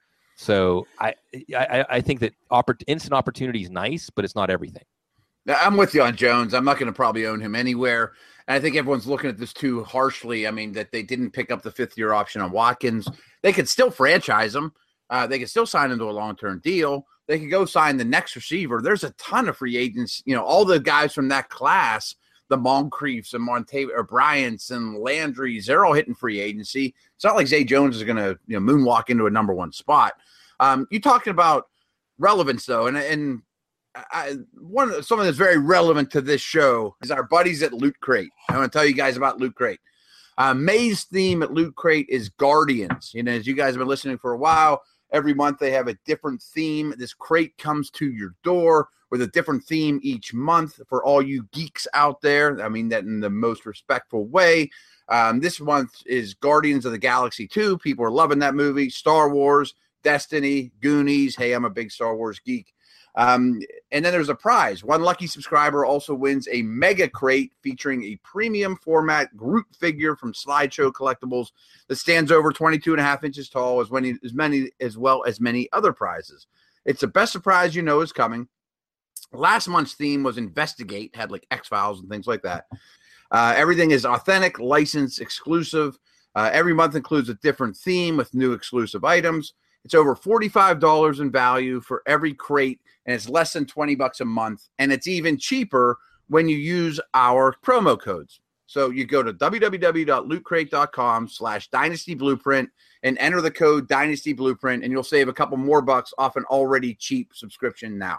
So I I, I think that oppor- instant opportunity is nice, but it's not everything. I'm with you on Jones. I'm not going to probably own him anywhere. And I think everyone's looking at this too harshly. I mean, that they didn't pick up the fifth-year option on Watkins. They could still franchise him. Uh, they could still sign him to a long-term deal. They could go sign the next receiver. There's a ton of free agents. You know, all the guys from that class, the Moncriefs and Monte or Bryants and Landrys, they're all hitting free agency. It's not like Zay Jones is going to, you know, moonwalk into a number one spot. Um, you talking about relevance, though, and and – I, one something that's very relevant to this show is our buddies at Loot Crate. I want to tell you guys about Loot Crate. Uh, May's theme at Loot Crate is Guardians. You know, as you guys have been listening for a while, every month they have a different theme. This crate comes to your door with a different theme each month for all you geeks out there. I mean that in the most respectful way. Um, this month is Guardians of the Galaxy two. People are loving that movie. Star Wars, Destiny, Goonies. Hey, I'm a big Star Wars geek. Um, and then there's a prize. One lucky subscriber also wins a mega crate featuring a premium format group figure from Slideshow Collectibles that stands over twenty-two and a half inches tall, as many as many as well as many other prizes. It's the best surprise you know is coming. Last month's theme was Investigate, had like X-Files and things like that. Uh, everything is authentic, licensed, exclusive. Uh, every month includes a different theme with new exclusive items. It's over forty-five dollars in value for every crate, and it's less than twenty bucks a month. And it's even cheaper when you use our promo codes. So you go to www.lootcrate.com slash Dynasty Blueprint and enter the code Dynasty Blueprint, and you'll save a couple more bucks off an already cheap subscription now.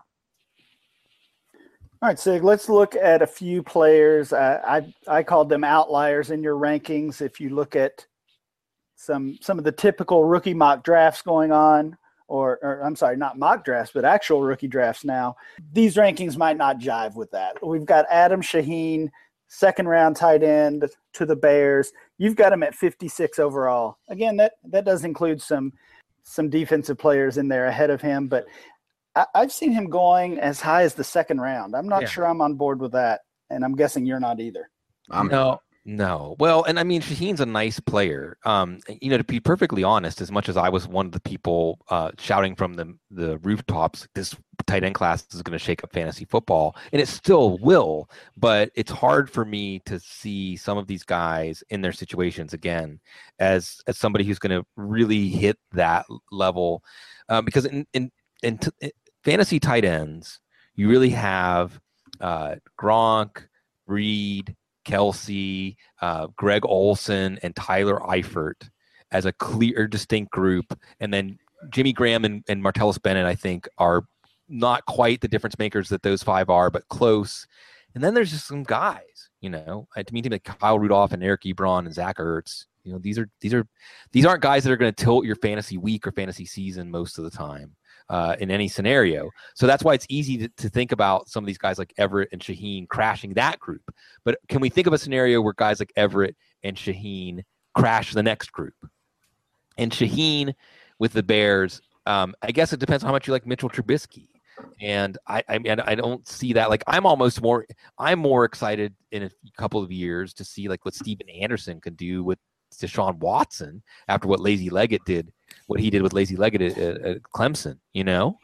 All right, Sig, let's look at a few players. Uh, I I called them outliers in your rankings. If you look at some some of the typical rookie mock drafts going on, or, or I'm sorry, not mock drafts, but actual rookie drafts now, these rankings might not jive with that. We've got Adam Shaheen, second round tight end to the Bears. You've got him at fifty-six overall. Again, that, that does include some some defensive players in there ahead of him, but I, I've seen him going as high as the second round. I'm not yeah. sure I'm on board with that, and I'm guessing you're not either. Um, no. No. Well, and I mean, Shaheen's a nice player. Um, you know, to be perfectly honest, as much as I was one of the people uh, shouting from the, the rooftops, this tight end class is going to shake up fantasy football, and it still will, but it's hard for me to see some of these guys in their situations again as as somebody who's going to really hit that level. Um, because in, in, in, t- in fantasy tight ends, you really have uh, Gronk, Reed, Kelsey, uh, Greg Olsen, and Tyler Eifert as a clear, distinct group. And then Jimmy Graham and, and Martellus Bennett, I think, are not quite the difference makers that those five are, but close. And then there's just some guys, you know, to me, like Kyle Rudolph and Eric Ebron and Zach Ertz. You know, these are these are these aren't guys that are going to tilt your fantasy week or fantasy season most of the time. Uh, in any scenario. So that's why it's easy to, to think about some of these guys like Everett and Shaheen crashing that group. But can we think of a scenario where guys like Everett and Shaheen crash the next group? And Shaheen with the Bears, um, I guess it depends on how much you like Mitchell Trubisky. And I, I mean, I don't see that. Like, I'm almost more, I'm more excited in a couple of years to see like what Steven Anderson could do with Deshaun Watson after what Lazy Leggett did, what he did with Lazy Leggett at, at Clemson, you know?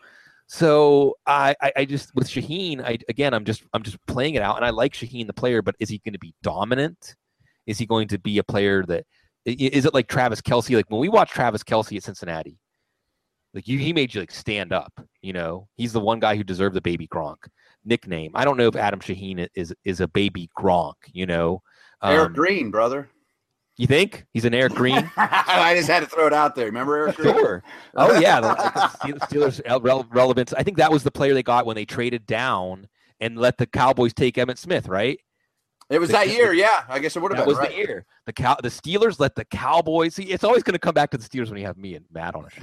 So I, I, I just, with Shaheen, I, again, I'm just, I'm just playing it out, and I like Shaheen, the player, but is he going to be dominant? Is he going to be a player that is it like Travis Kelce? Like when we watched Travis Kelce at Cincinnati, like you, he made you like stand up. You know, he's the one guy who deserved the baby Gronk nickname. I don't know if Adam Shaheen is is a baby Gronk. You know, um, Eric Green, brother. You think he's an Eric Green? I just had to throw it out there. Remember Eric Green? Sure. Oh yeah, the, the Steelers relevance. I think that was the player they got when they traded down and let the Cowboys take Emmitt Smith, right? It was the, that year, yeah. I guess it would have been. That was right. the year. The cow, the Steelers let the Cowboys. See, it's always going to come back to the Steelers when you have me and Matt on a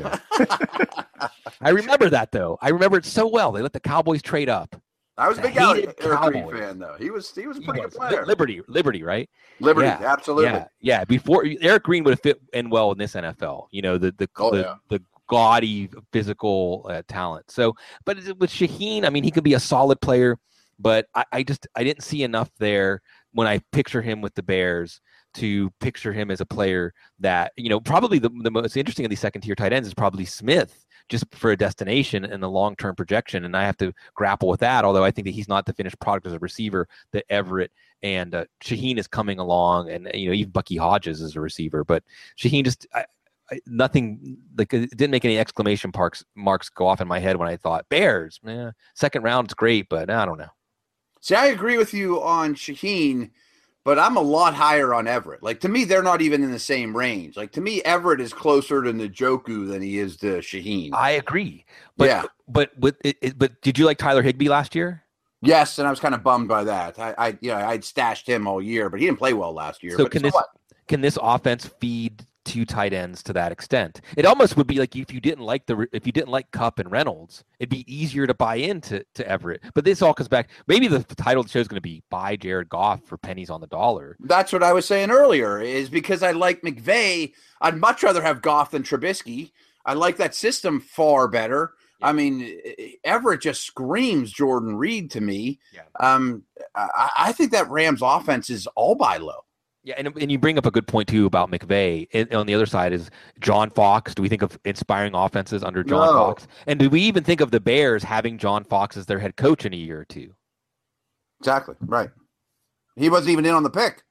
show. I remember that though. I remember it so well. They let the Cowboys trade up. I was a big Eric Green fan though. He was he was a pretty good player. Liberty, Liberty, right? Liberty, yeah, absolutely. Yeah, yeah. Before Eric Green would have fit in well in this N F L. You know, the the oh, the, yeah. the gaudy physical uh, talent. So, but with Shaheen, I mean, he could be a solid player, but I, I just I didn't see enough there when I picture him with the Bears to picture him as a player that, you know, probably the, the most interesting of these second tier tight ends is probably Smith, just for a destination and the long-term projection. And I have to grapple with that, although I think that he's not the finished product as a receiver that Everett and uh, Shaheen is coming along. And, you know, even Bucky Hodges is a receiver, but Shaheen just, I, I, nothing, like it didn't make any exclamation marks, marks go off in my head when I thought Bears, man, second round's great, but I don't know. See, I agree with you on Shaheen, but I'm a lot higher on Everett. Like, to me, they're not even in the same range. Like, to me, Everett is closer to Njoku than he is to Shaheen. I agree. But, yeah. But, with it, it, but did you like Tyler Higbee last year? Yes, and I was kind of bummed by that. I, I yeah, I'd stashed him all year, but he didn't play well last year. So but can so this what? can this offense feed two tight ends to that extent? It almost would be like if you didn't like the if you didn't like Kupp and Reynolds, it'd be easier to buy into to Everett. But this all comes back. Maybe the title of the show is going to be buy Jared Goff for pennies on the dollar. That's what I was saying earlier. Is because I like McVay. I'd much rather have Goff than Trubisky. I like that system far better. Yeah. I mean, Everett just screams Jordan Reed to me. Yeah. Um, I, I think that Rams offense is all buy low. Yeah, and, and you bring up a good point, too, about McVay. And on the other side is John Fox. Do we think of inspiring offenses under John no. Fox? And do we even think of the Bears having John Fox as their head coach in a year or two? Exactly, right. He wasn't even in on the pick.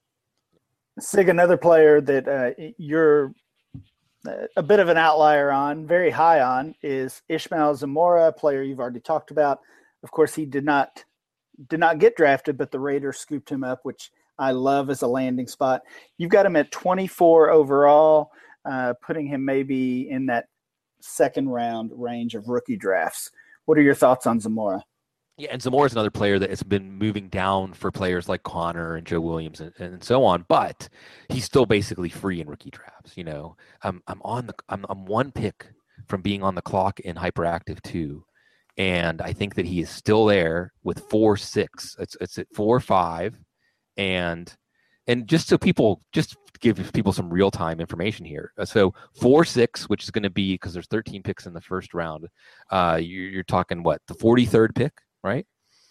Sig, another player that uh, you're a bit of an outlier on, very high on, is Ishmael Zamora, a player you've already talked about. Of course, he did not did not get drafted, but the Raiders scooped him up, which I love as a landing spot. You've got him at twenty-four overall, uh, putting him maybe in that second round range of rookie drafts. What are your thoughts on Zamora? Yeah, and Zamora is another player that has been moving down for players like Connor and Joe Williams and, and so on, but he's still basically free in rookie drafts. You know, I'm I'm on the I'm I'm one pick from being on the clock in Hyperactive two, and I think that he is still there with four six. It's it's at four five. And and just so people, just give people some real time information here. So four six, which is going to be because there's thirteen picks in the first round. Uh, you're, you're talking what, the forty-third pick, right?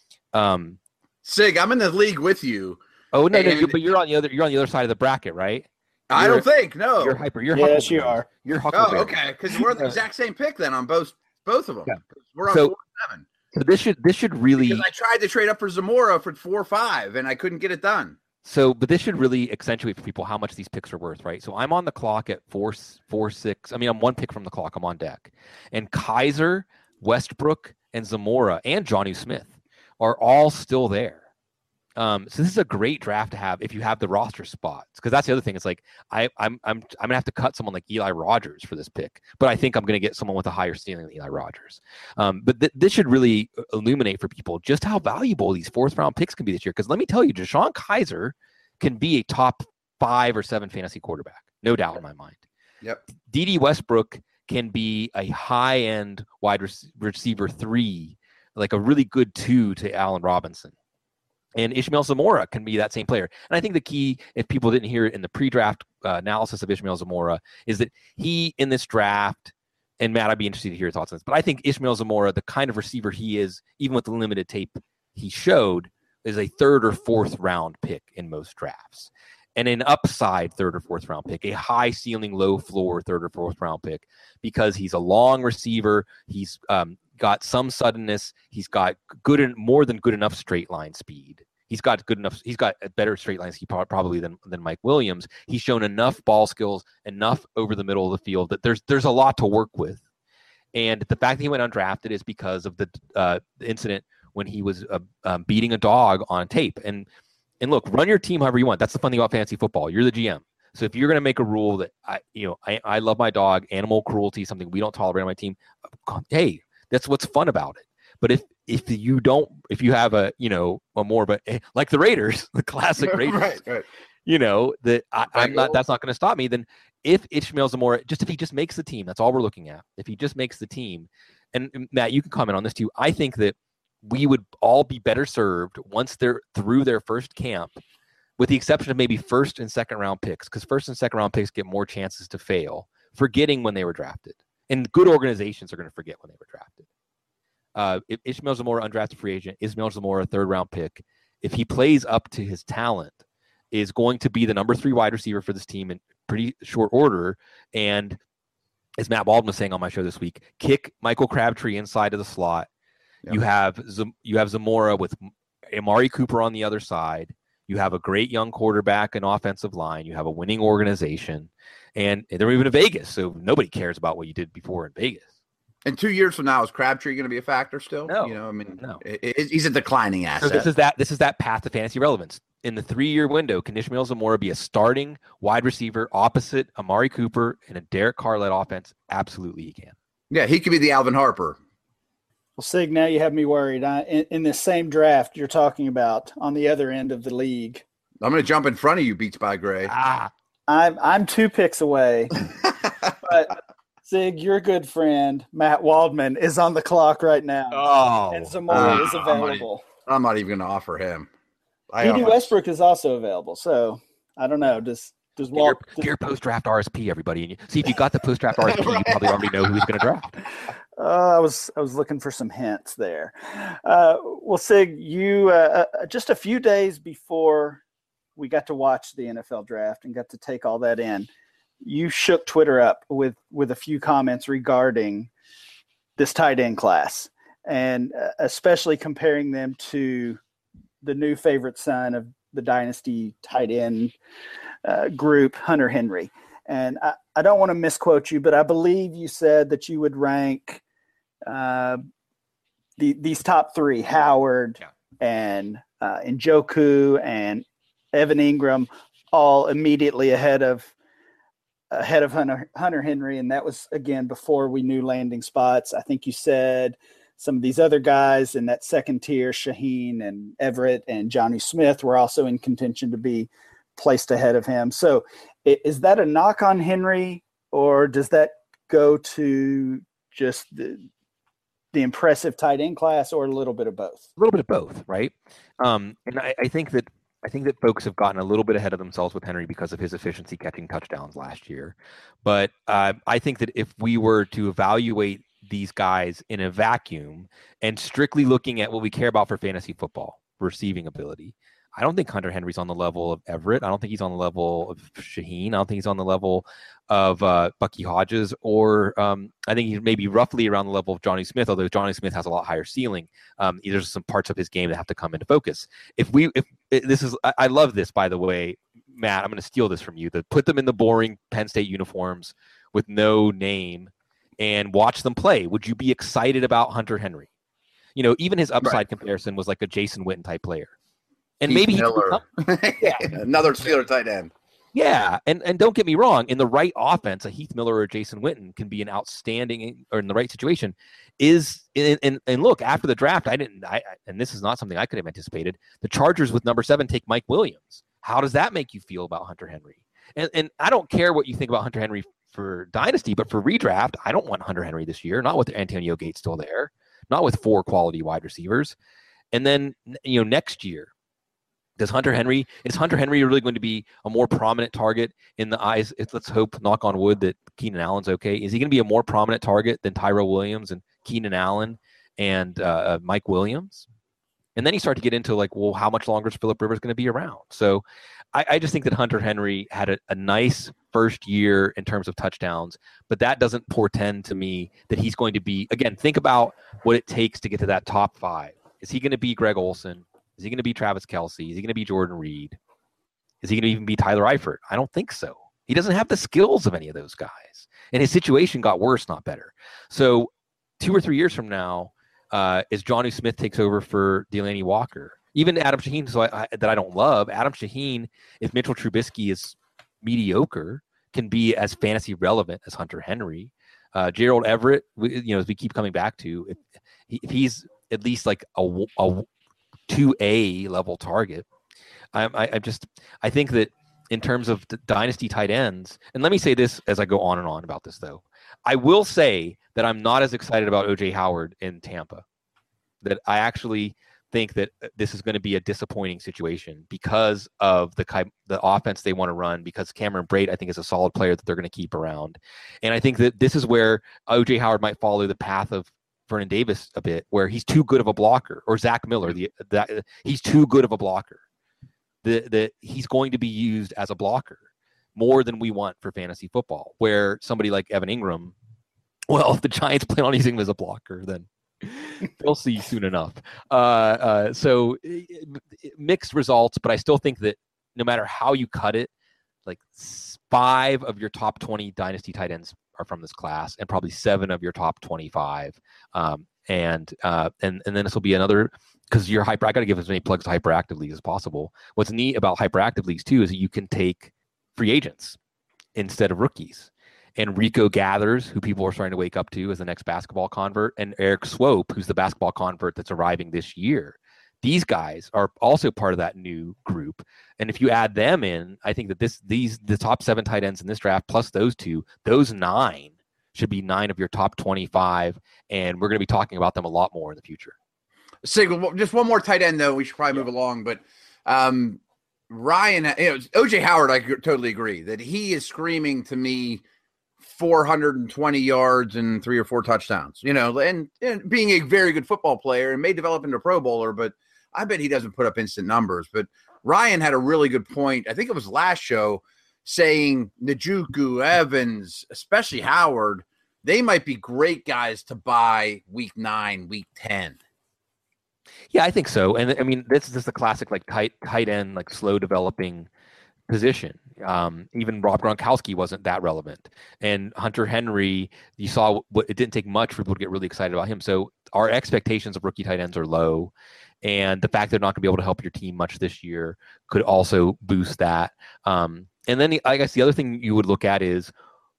Um, Sig, I'm in the league with you. Oh no, and... no, you, but you're on the other. You're on the other side of the bracket, right? You're, I don't think no. You're hyper. You're yes, you are. You're Huckleberry. Oh, okay, because we're the exact same pick then on both both of them. Yeah. We're on so, four seven. So this should this should really. Because I tried to trade up for Zamora for four five, and I couldn't get it done. So, but this should really accentuate for people how much these picks are worth, right? So I'm on the clock at four, four, six. I mean, I'm one pick from the clock. I'm on deck, and Kaiser, Westbrook, and Zamora and Jonnu Smith are all still there. Um, so this is a great draft to have if you have the roster spots, because that's the other thing. It's like I, I'm I'm I'm gonna have to cut someone like Eli Rogers for this pick, but I think I'm gonna get someone with a higher ceiling than Eli Rogers. Um, but th- this should really illuminate for people just how valuable these fourth round picks can be this year. Because let me tell you, Deshaun Kaiser can be a top five or seven fantasy quarterback, no doubt in my mind. Yep. D D Westbrook can be a high end wide rec- receiver three, like a really good two to Allen Robinson. And Ishmael Zamora can be that same player. And I think the key, if people didn't hear it in the pre-draft uh, analysis of Ishmael Zamora, is that he, in this draft, and Matt, I'd be interested to hear your thoughts on this, but I think Ishmael Zamora, the kind of receiver he is, even with the limited tape he showed, is a third or fourth round pick in most drafts. And an upside third or fourth round pick, a high ceiling, low floor third or fourth round pick, because he's a long receiver. He's um, got some suddenness. He's got good and more than good enough straight line speed. He's got good enough. He's got a better straight line speed probably than than Mike Williams. He's shown enough ball skills, enough over the middle of the field that there's there's a lot to work with. And the fact that he went undrafted is because of the, uh, the incident when he was uh, um, beating a dog on tape. And and look, run your team however you want. That's the fun thing about fantasy football. You're the G M. So if you're going to make a rule that I, you know, I, I love my dog, animal cruelty, something we don't tolerate on my team. Hey, that's what's fun about it. But if if you don't, if you have a, you know, a more, but like the Raiders, the classic Raiders, right, right. you know, that I, I'm not, that's not going to stop me. Then if Ishmael Zamora, just if he just makes the team, that's all we're looking at. If he just makes the team, and Matt, you can comment on this too. I think that we would all be better served once they're through their first camp, with the exception of maybe first and second round picks, because first and second round picks get more chances to fail, forgetting when they were drafted. And good organizations are going to forget when they were drafted. Uh, if Ishmael Zamora, undrafted free agent, Ishmael Zamora, third round pick, if he plays up to his talent, is going to be the number three wide receiver for this team in pretty short order. And as Matt Baldwin was saying on my show this week, kick Michael Crabtree inside of the slot. Yep. You have you have Zamora with Amari Cooper on the other side. You have a great young quarterback and offensive line. You have a winning organization, and they're even in Vegas, so nobody cares about what you did before in Vegas. And two years from now, is Crabtree going to be a factor still? No, you know, I mean, no. It, it, he's a declining asset. So this is that. This is that path to fantasy relevance. In the three-year window, can Ishmael Zamora be a starting wide receiver opposite Amari Cooper in a Derek Carr-led offense? Absolutely, he can. Yeah, he could be the Alvin Harper. Well, Sig, now you have me worried. I, in, in this same draft you're talking about on the other end of the league, I'm going to jump in front of you, Beats by Gray. Ah, I'm I'm two picks away, but Sig, your good friend Matt Waldman is on the clock right now, oh, and Zamora uh, is available. I'm not even going to offer him. P D Westbrook is also available, so I don't know. Does does get your, Walt get your post-draft R S P, everybody, and you, see if you got the post-draft R S P, you probably already know who he's going to draft. Uh, I was I was looking for some hints there. Uh, well, Sig, you uh, uh, just a few days before we got to watch the N F L draft and got to take all that in, you shook Twitter up with with a few comments regarding this tight end class, and uh, especially comparing them to the new favorite son of the dynasty tight end uh, group, Hunter Henry. And I, I don't want to misquote you, but I believe you said that you would rank uh, the, these top three, Howard yeah. and uh, Njoku and Evan Ingram, all immediately ahead of ahead of Hunter, Hunter Henry. And that was, again, before we knew landing spots. I think you said some of these other guys in that second tier, Shaheen and Everett and Johnny Smith, were also in contention to be placed ahead of him. So is that a knock on Henry, or does that go to just the the impressive tight end class, or a little bit of both? A little bit of both, right? Um, and I, I think that I think that folks have gotten a little bit ahead of themselves with Henry because of his efficiency catching touchdowns last year. But uh, I think that if we were to evaluate these guys in a vacuum and strictly looking at what we care about for fantasy football, receiving ability, I don't think Hunter Henry's on the level of Everett. I don't think he's on the level of Shaheen. I don't think he's on the level of uh, Bucky Hodges, or um, I think he's maybe roughly around the level of Johnny Smith, although Johnny Smith has a lot higher ceiling. Um, there's some parts of his game that have to come into focus. If we, if this is, I, I love this, by the way, Matt, I'm going to steal this from you, to put them in the boring Penn State uniforms with no name and watch them play. Would you be excited about Hunter Henry? You know, even his upside right. comparison was like a Jason Witten type player. And Heath maybe he Miller. become, yeah. Another Steeler tight end. Yeah, and and don't get me wrong, in the right offense, a Heath Miller or a Jason Witten can be an outstanding, or in the right situation, is and and, and look, after the draft, I didn't, I and this is not something I could have anticipated. The Chargers with number seven take Mike Williams. How does that make you feel about Hunter Henry? And and I don't care what you think about Hunter Henry for dynasty, but for redraft, I don't want Hunter Henry this year. Not with Antonio Gates still there, not with four quality wide receivers, and then you know next year. Does Hunter Henry, is Hunter Henry really going to be a more prominent target in the eyes? Let's hope, knock on wood, that Keenan Allen's okay. Is he going to be a more prominent target than Tyrell Williams and Keenan Allen and uh, Mike Williams? And then you start to get into like, well, how much longer is Phillip Rivers going to be around? So I, I just think that Hunter Henry had a, a nice first year in terms of touchdowns, but that doesn't portend to me that he's going to be, again, think about what it takes to get to that top five. Is he going to be Greg Olsen? Is he going to be Travis Kelce? Is he going to be Jordan Reed? Is he going to even be Tyler Eifert? I don't think so. He doesn't have the skills of any of those guys. And his situation got worse, not better. So two or three years from now, uh, as Jonnu Smith takes over for Delanie Walker, even Adam Shaheen, so I, I, that I don't love, Adam Shaheen, if Mitchell Trubisky is mediocre, can be as fantasy relevant as Hunter Henry. Uh, Gerald Everett, we, you know, as we keep coming back to, if, if he's at least like a, a two A level target, I, I, I just I think that in terms of the dynasty tight ends, and let me say this as I go on and on about this, though, I will say that I'm not as excited about O J Howard in Tampa. That I actually think that this is going to be a disappointing situation because of the the offense they want to run, because Cameron Brate, I think, is a solid player that they're going to keep around. And I think that this is where O J Howard might follow the path of Vernon Davis a bit, where he's too good of a blocker, or Zach Miller, the, that he's too good of a blocker. The, the, he's going to be used as a blocker more than we want for fantasy football, where somebody like Evan Ingram, well, if the Giants plan on using him as a blocker, then they'll see soon enough. Uh, uh, so it, it, mixed results, but I still think that no matter how you cut it, like five of your top twenty dynasty tight ends are from this class, and probably seven of your top twenty-five. Um, and uh, and and then this will be another, because you're hyper. I got to give as many plugs to hyperactive leagues as possible. What's neat about hyperactive leagues too is that you can take free agents instead of rookies. And Rico Gathers, who people are starting to wake up to as the next basketball convert, and Eric Swope, who's the basketball convert that's arriving this year. These guys are also part of that new group. And if you add them in, I think that this these the top seven tight ends in this draft, plus those two, those nine should be nine of your top twenty-five. And we're going to be talking about them a lot more in the future. Sig, just one more tight end, though. We should probably yeah. move along. But um, Ryan, you know, O J Howard, I totally agree that he is screaming to me four hundred twenty yards and three or four touchdowns, you know, and, and being a very good football player and may develop into a Pro Bowler, but I bet he doesn't put up instant numbers. But Ryan had a really good point. I think it was last show saying Njoku, Evans, especially Howard, they might be great guys to buy week nine, week ten. Yeah, I think so. And I mean, this is just a classic, like tight, tight end, like slow developing position. Um, even Rob Gronkowski wasn't that relevant. And Hunter Henry, you saw what it didn't take much for people to get really excited about him. So our expectations of rookie tight ends are low. And the fact they're not going to be able to help your team much this year could also boost that. Um, and then the, I guess the other thing you would look at is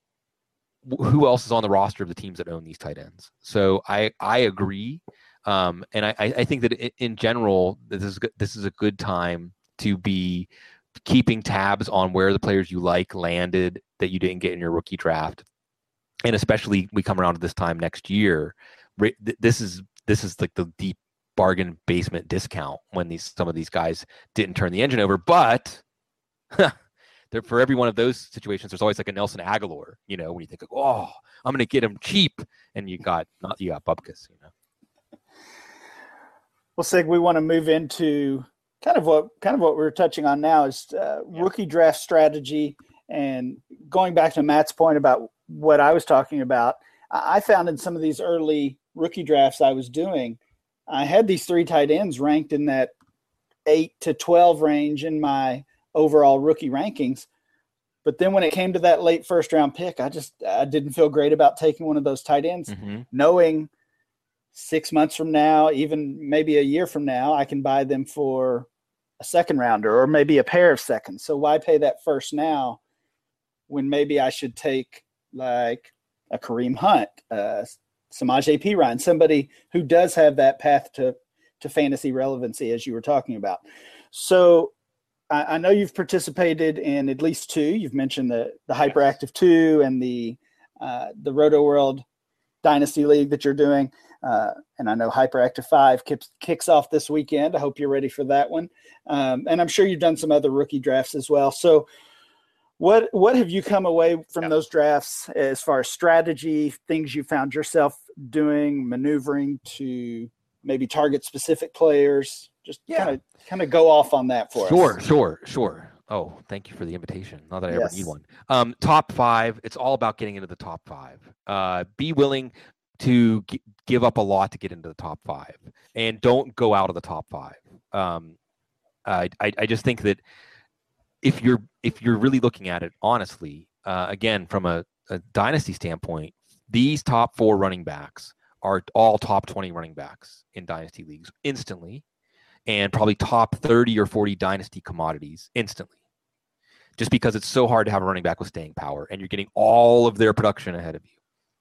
who else is on the roster of the teams that own these tight ends. So I, I agree. Um, and I, I think that in general, this is, this is a good time to be keeping tabs on where the players you like landed that you didn't get in your rookie draft. And especially we come around to this time next year, this is, this is like the deep bargain basement discount when these, some of these guys didn't turn the engine over, but there, for every one of those situations, there's always like a Nelson Aguilar, you know, when you think, oh, I'm going to get him cheap. And you got, not, you got Bubkus, you know? Well, Sig, we want to move into kind of what kind of what we're touching on now is uh, rookie draft strategy. And going back to Matt's point about what I was talking about, I found in some of these early rookie drafts I was doing, I had these three tight ends ranked in that eight to twelve range in my overall rookie rankings. But then when it came to that late first round pick, I just I didn't feel great about taking one of those tight ends, mm-hmm. knowing six months from now, even maybe a year from now, I can buy them for a second rounder or maybe a pair of seconds. So why pay that first now when maybe I should take like a Kareem Hunt, uh, Samaje Perine, somebody who does have that path to, to fantasy relevancy, as you were talking about. So I, I know you've participated in at least two. You've mentioned the, the Hyperactive two and the, uh, the Roto World Dynasty League that you're doing. Uh, and I know Hyperactive five kicks, kicks off this weekend. I hope you're ready for that one. Um, and I'm sure you've done some other rookie drafts as well. So what what have you come away from yeah. those drafts as far as strategy, things you found yourself doing, maneuvering to maybe target specific players? Just yeah. kind of kind of go off on that for sure, us. Sure, sure, sure. Oh, thank you for the invitation. Not that I yes. ever need one. Um, top five. It's all about getting into the top five. Uh, be willing. to g- give up a lot to get into the top five, and don't go out of the top five. Um, I, I I just think that if you're if you're really looking at it honestly, uh, again from a, a dynasty standpoint, these top four running backs are all top twenty running backs in dynasty leagues instantly, and probably top thirty or forty dynasty commodities instantly. Just because it's so hard to have a running back with staying power, and you're getting all of their production ahead of you.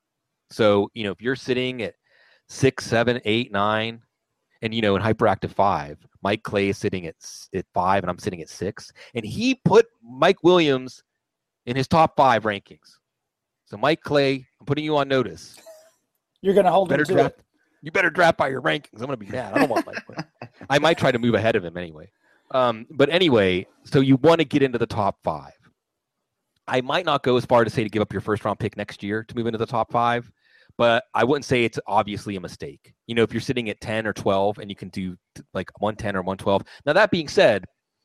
So, you know, if you're sitting at six, seven, eight, nine, and, you know, in hyperactive five, Mike Clay is sitting at, at five, and I'm sitting at six. And he put Mike Williams in his top five rankings. So, Mike Clay, I'm putting you on notice. You're going to hold better him to draft, it. You better draft by your rankings. I'm going to be mad. I don't want Mike Clay. I might try to move ahead of him anyway. Um, but anyway, so you want to get into the top five. I might not go as far to say to give up your first round pick next year to move into the top five, but I wouldn't say it's obviously a mistake. You know, if you're sitting at ten or twelve and you can do like one ten or one twelve. Now, that being said,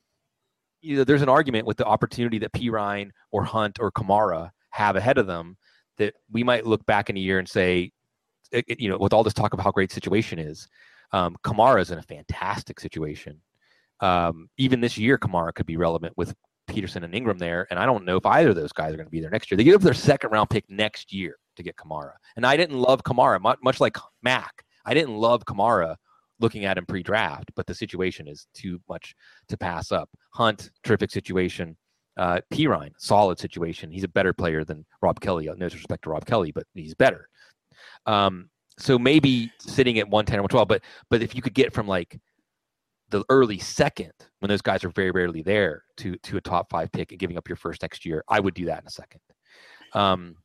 you know, there's an argument with the opportunity that Perine or Hunt or Kamara have ahead of them that we might look back in a year and say, you know, with all this talk of how great the situation is, um, Kamara is in a fantastic situation. Um, even this year, Kamara could be relevant with Peterson and Ingram there, and I don't know if either of those guys are going to be there next year. They give up their second round pick next year to get Kamara, and I didn't love Kamara much, much like Mac. I didn't love Kamara looking at him pre-draft, but the situation is too much to pass up. Hunt, terrific situation. Uh, Perine, solid situation. He's a better player than Rob Kelly. No disrespect to Rob Kelly, but he's better. Um, so maybe sitting at one ten or one twelve, but but if you could get from like the early second, when those guys are very rarely there, to to a top five pick and giving up your first next year, I would do that in a second. Um,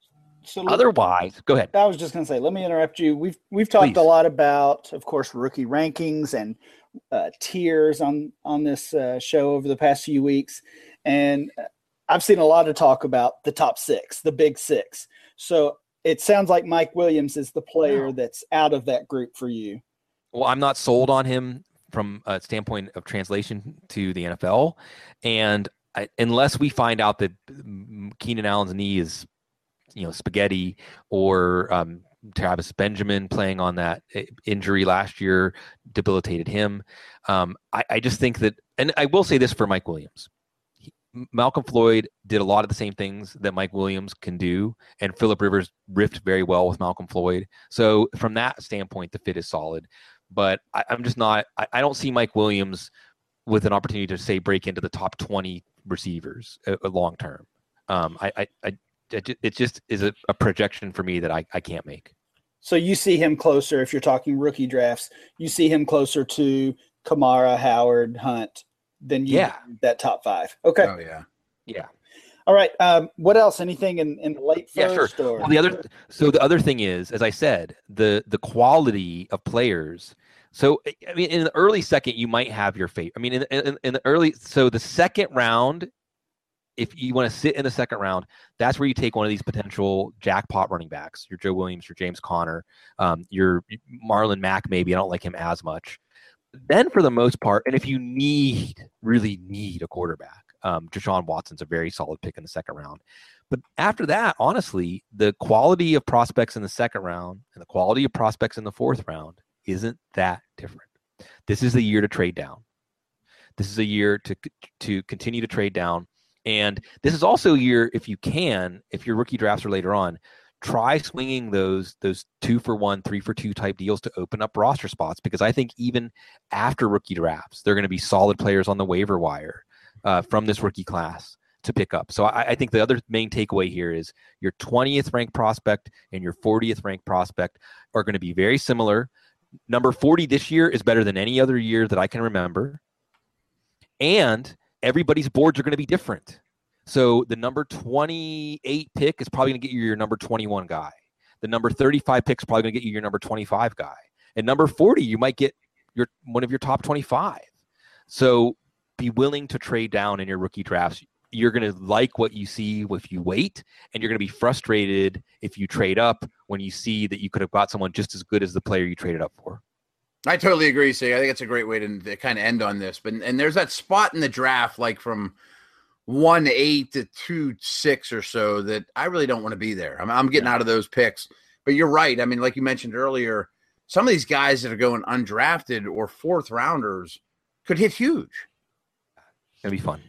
so otherwise, go ahead. I was just going to say, let me interrupt you. We've we've talked Please. a lot about, of course, rookie rankings and uh, tiers on on this uh, show over the past few weeks, and I've seen a lot of talk about the top six, the big six. So it sounds like Mike Williams is the player Wow. that's out of that group for you. Well, I'm not sold on him from a standpoint of translation to the N F L. And I, unless we find out that Keenan Allen's knee is, you know, spaghetti, or um, Travis Benjamin playing on that injury last year debilitated him. Um, I, I just think that, and I will say this for Mike Williams. He, Malcolm Floyd did a lot of the same things that Mike Williams can do, and Phillip Rivers riffed very well with Malcolm Floyd. So from that standpoint, the fit is solid. But I, I'm just not I, – I don't see Mike Williams with an opportunity to, say, break into the top twenty receivers uh, long term. Um, I, I, I it just is a, a projection for me that I, I can't make. So you see him closer, if you're talking rookie drafts, you see him closer to Kamara, Howard, Hunt than you Yeah. that top five. Okay. Oh, yeah. Yeah. All right. Um, what else? Anything in, in the late Yeah, first? sure. Or? Well, the other, so the other thing is, as I said, the the quality of players. So, I mean, in the early second, you might have your favorite. I mean, in, in, in the early, so the second round, if you want to sit in the second round, that's where you take one of these potential jackpot running backs. Your Joe Williams, your James Conner, um, your Marlon Mack, maybe. I don't like him as much. Then for the most part, and if you need, really need a quarterback, um, Deshaun Watson's a very solid pick in the second round. But after that, honestly, the quality of prospects in the second round and the quality of prospects in the fourth round isn't that different. This is a year to trade down. This is a year to to continue to trade down. And this is also a year, if you can, if your rookie drafts are later on, try swinging those those two for one, three for two type deals to open up roster spots, because I think even after rookie drafts, there are going to be solid players on the waiver wire uh, from this rookie class to pick up. So I, I think the other main takeaway here is your twentieth ranked prospect and your fortieth ranked prospect are going to be very similar. Number forty this year is better than any other year that I can remember. And everybody's boards are going to be different. So the number twenty-eight pick is probably going to get you your number twenty-one guy. The number thirty-five pick is probably going to get you your number twenty-five guy. And number forty, you might get your one of your top twenty-five. So be willing to trade down in your rookie drafts. You're going to like what you see if you wait, and you're going to be frustrated if you trade up when you see that you could have got someone just as good as the player you traded up for. I totally agree, See, I think it's a great way to, to kind of end on this. But and there's that spot in the draft, like from one eight to two six or so, that I really don't want to be there. I'm, I'm getting out of those picks. but you're right. I mean, like you mentioned earlier, some of these guys that are going undrafted or fourth rounders could hit huge. It'll be fun.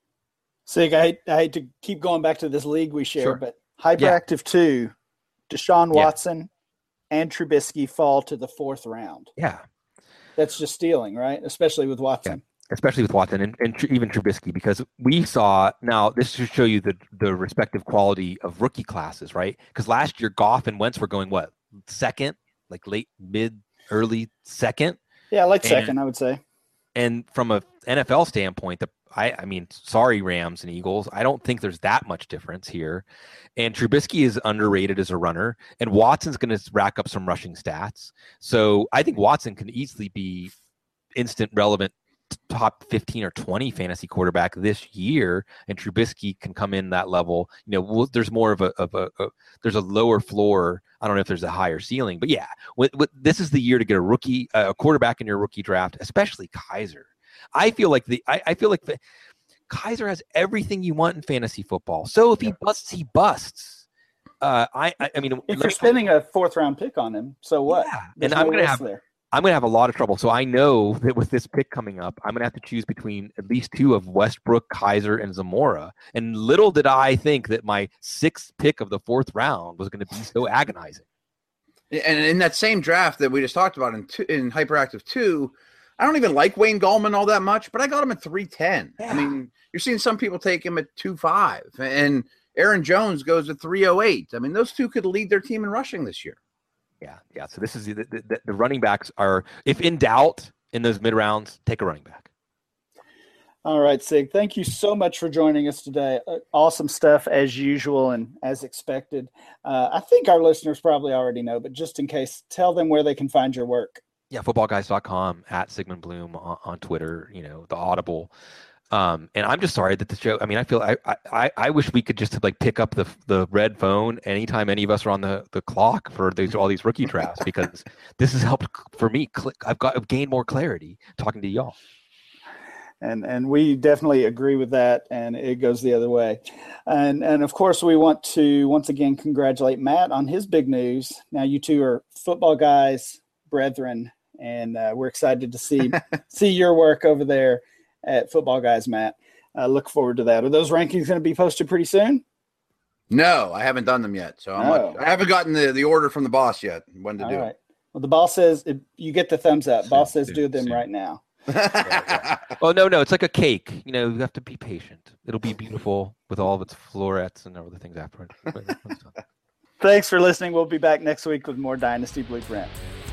Sig, I hate, I hate to keep going back to this league we share, Sure. but Hyperactive Yeah. two, Deshaun Yeah. Watson and Trubisky fall to the fourth round. Yeah. That's just stealing, right? Especially with Watson. Especially with Watson and, and even Trubisky, because we saw now this should show you the the respective quality of rookie classes, right? Because last year Goff and Wentz were going what second, like late, mid, early second, Yeah, like And- second, I would say. and from a N F L standpoint, the I I mean, sorry Rams and Eagles, I don't think there's that much difference here. And Trubisky is underrated as a runner, and Watson's going to rack up some rushing stats. So I think Watson can easily be instant relevant top fifteen or twenty fantasy quarterback this year, and Trubisky can come in that level. You know, we'll, there's more of a, of a, a there's a lower floor. I don't know if there's a higher ceiling, but yeah, with, with, this is the year to get a rookie, uh, a quarterback in your rookie draft, especially Kaiser. I feel like the I, I feel like the, Kaiser has everything you want in fantasy football. So if he busts, he busts. Uh, I, I I mean, If let you're me- spending a fourth round pick on him, so what? Yeah, There's and I'm no gonna risk have there. I'm going to have a lot of trouble. So I know that with this pick coming up, I'm going to have to choose between at least two of Westbrook, Kaiser, and Zamora. And little did I think that my sixth pick of the fourth round was going to be so agonizing. And in that same draft that we just talked about in two, in Hyperactive two, I don't even like Wayne Gallman all that much, but I got him at three ten. Yeah. I mean, you're seeing some people take him at two five, and Aaron Jones goes at three oh eight. I mean, those two could lead their team in rushing this year. Yeah, yeah. So this is the, the, the running backs are, if in doubt in those mid rounds, take a running back. All right, Sig. Thank you so much for joining us today. Uh, awesome stuff as usual and as expected. Uh, I think our listeners probably already know, but just in case, tell them where they can find your work. Yeah, football guys dot com, at Sigmund Bloom on, on Twitter, you know, the Audible. Um, and I'm just sorry that the show, I mean, I feel, I, I, I wish we could just like pick up the the red phone anytime any of us are on the, the clock for these, all these rookie drafts, because this has helped for me. Click, I've got, I've gained more clarity talking to y'all. And and we definitely agree with that, and it goes the other way. And and of course, we want to once again congratulate Matt on his big news. Now you two are football guys, brethren, and uh, we're excited to see see your work over there at Football Guys, Matt. Uh, look forward to that. Are those rankings going to be posted pretty soon? No, I haven't done them yet. So I'm No. not, I haven't gotten the, the order from the boss yet when to All do right. Well, the boss says if you get the thumbs up. Soon, Boss says soon, do them soon. right now. it. Oh, no, no. It's like a cake. You know, you have to be patient. It'll be beautiful with all of its florets and other things afterwards. Thanks for listening. We'll be back next week with more Dynasty Blueprint.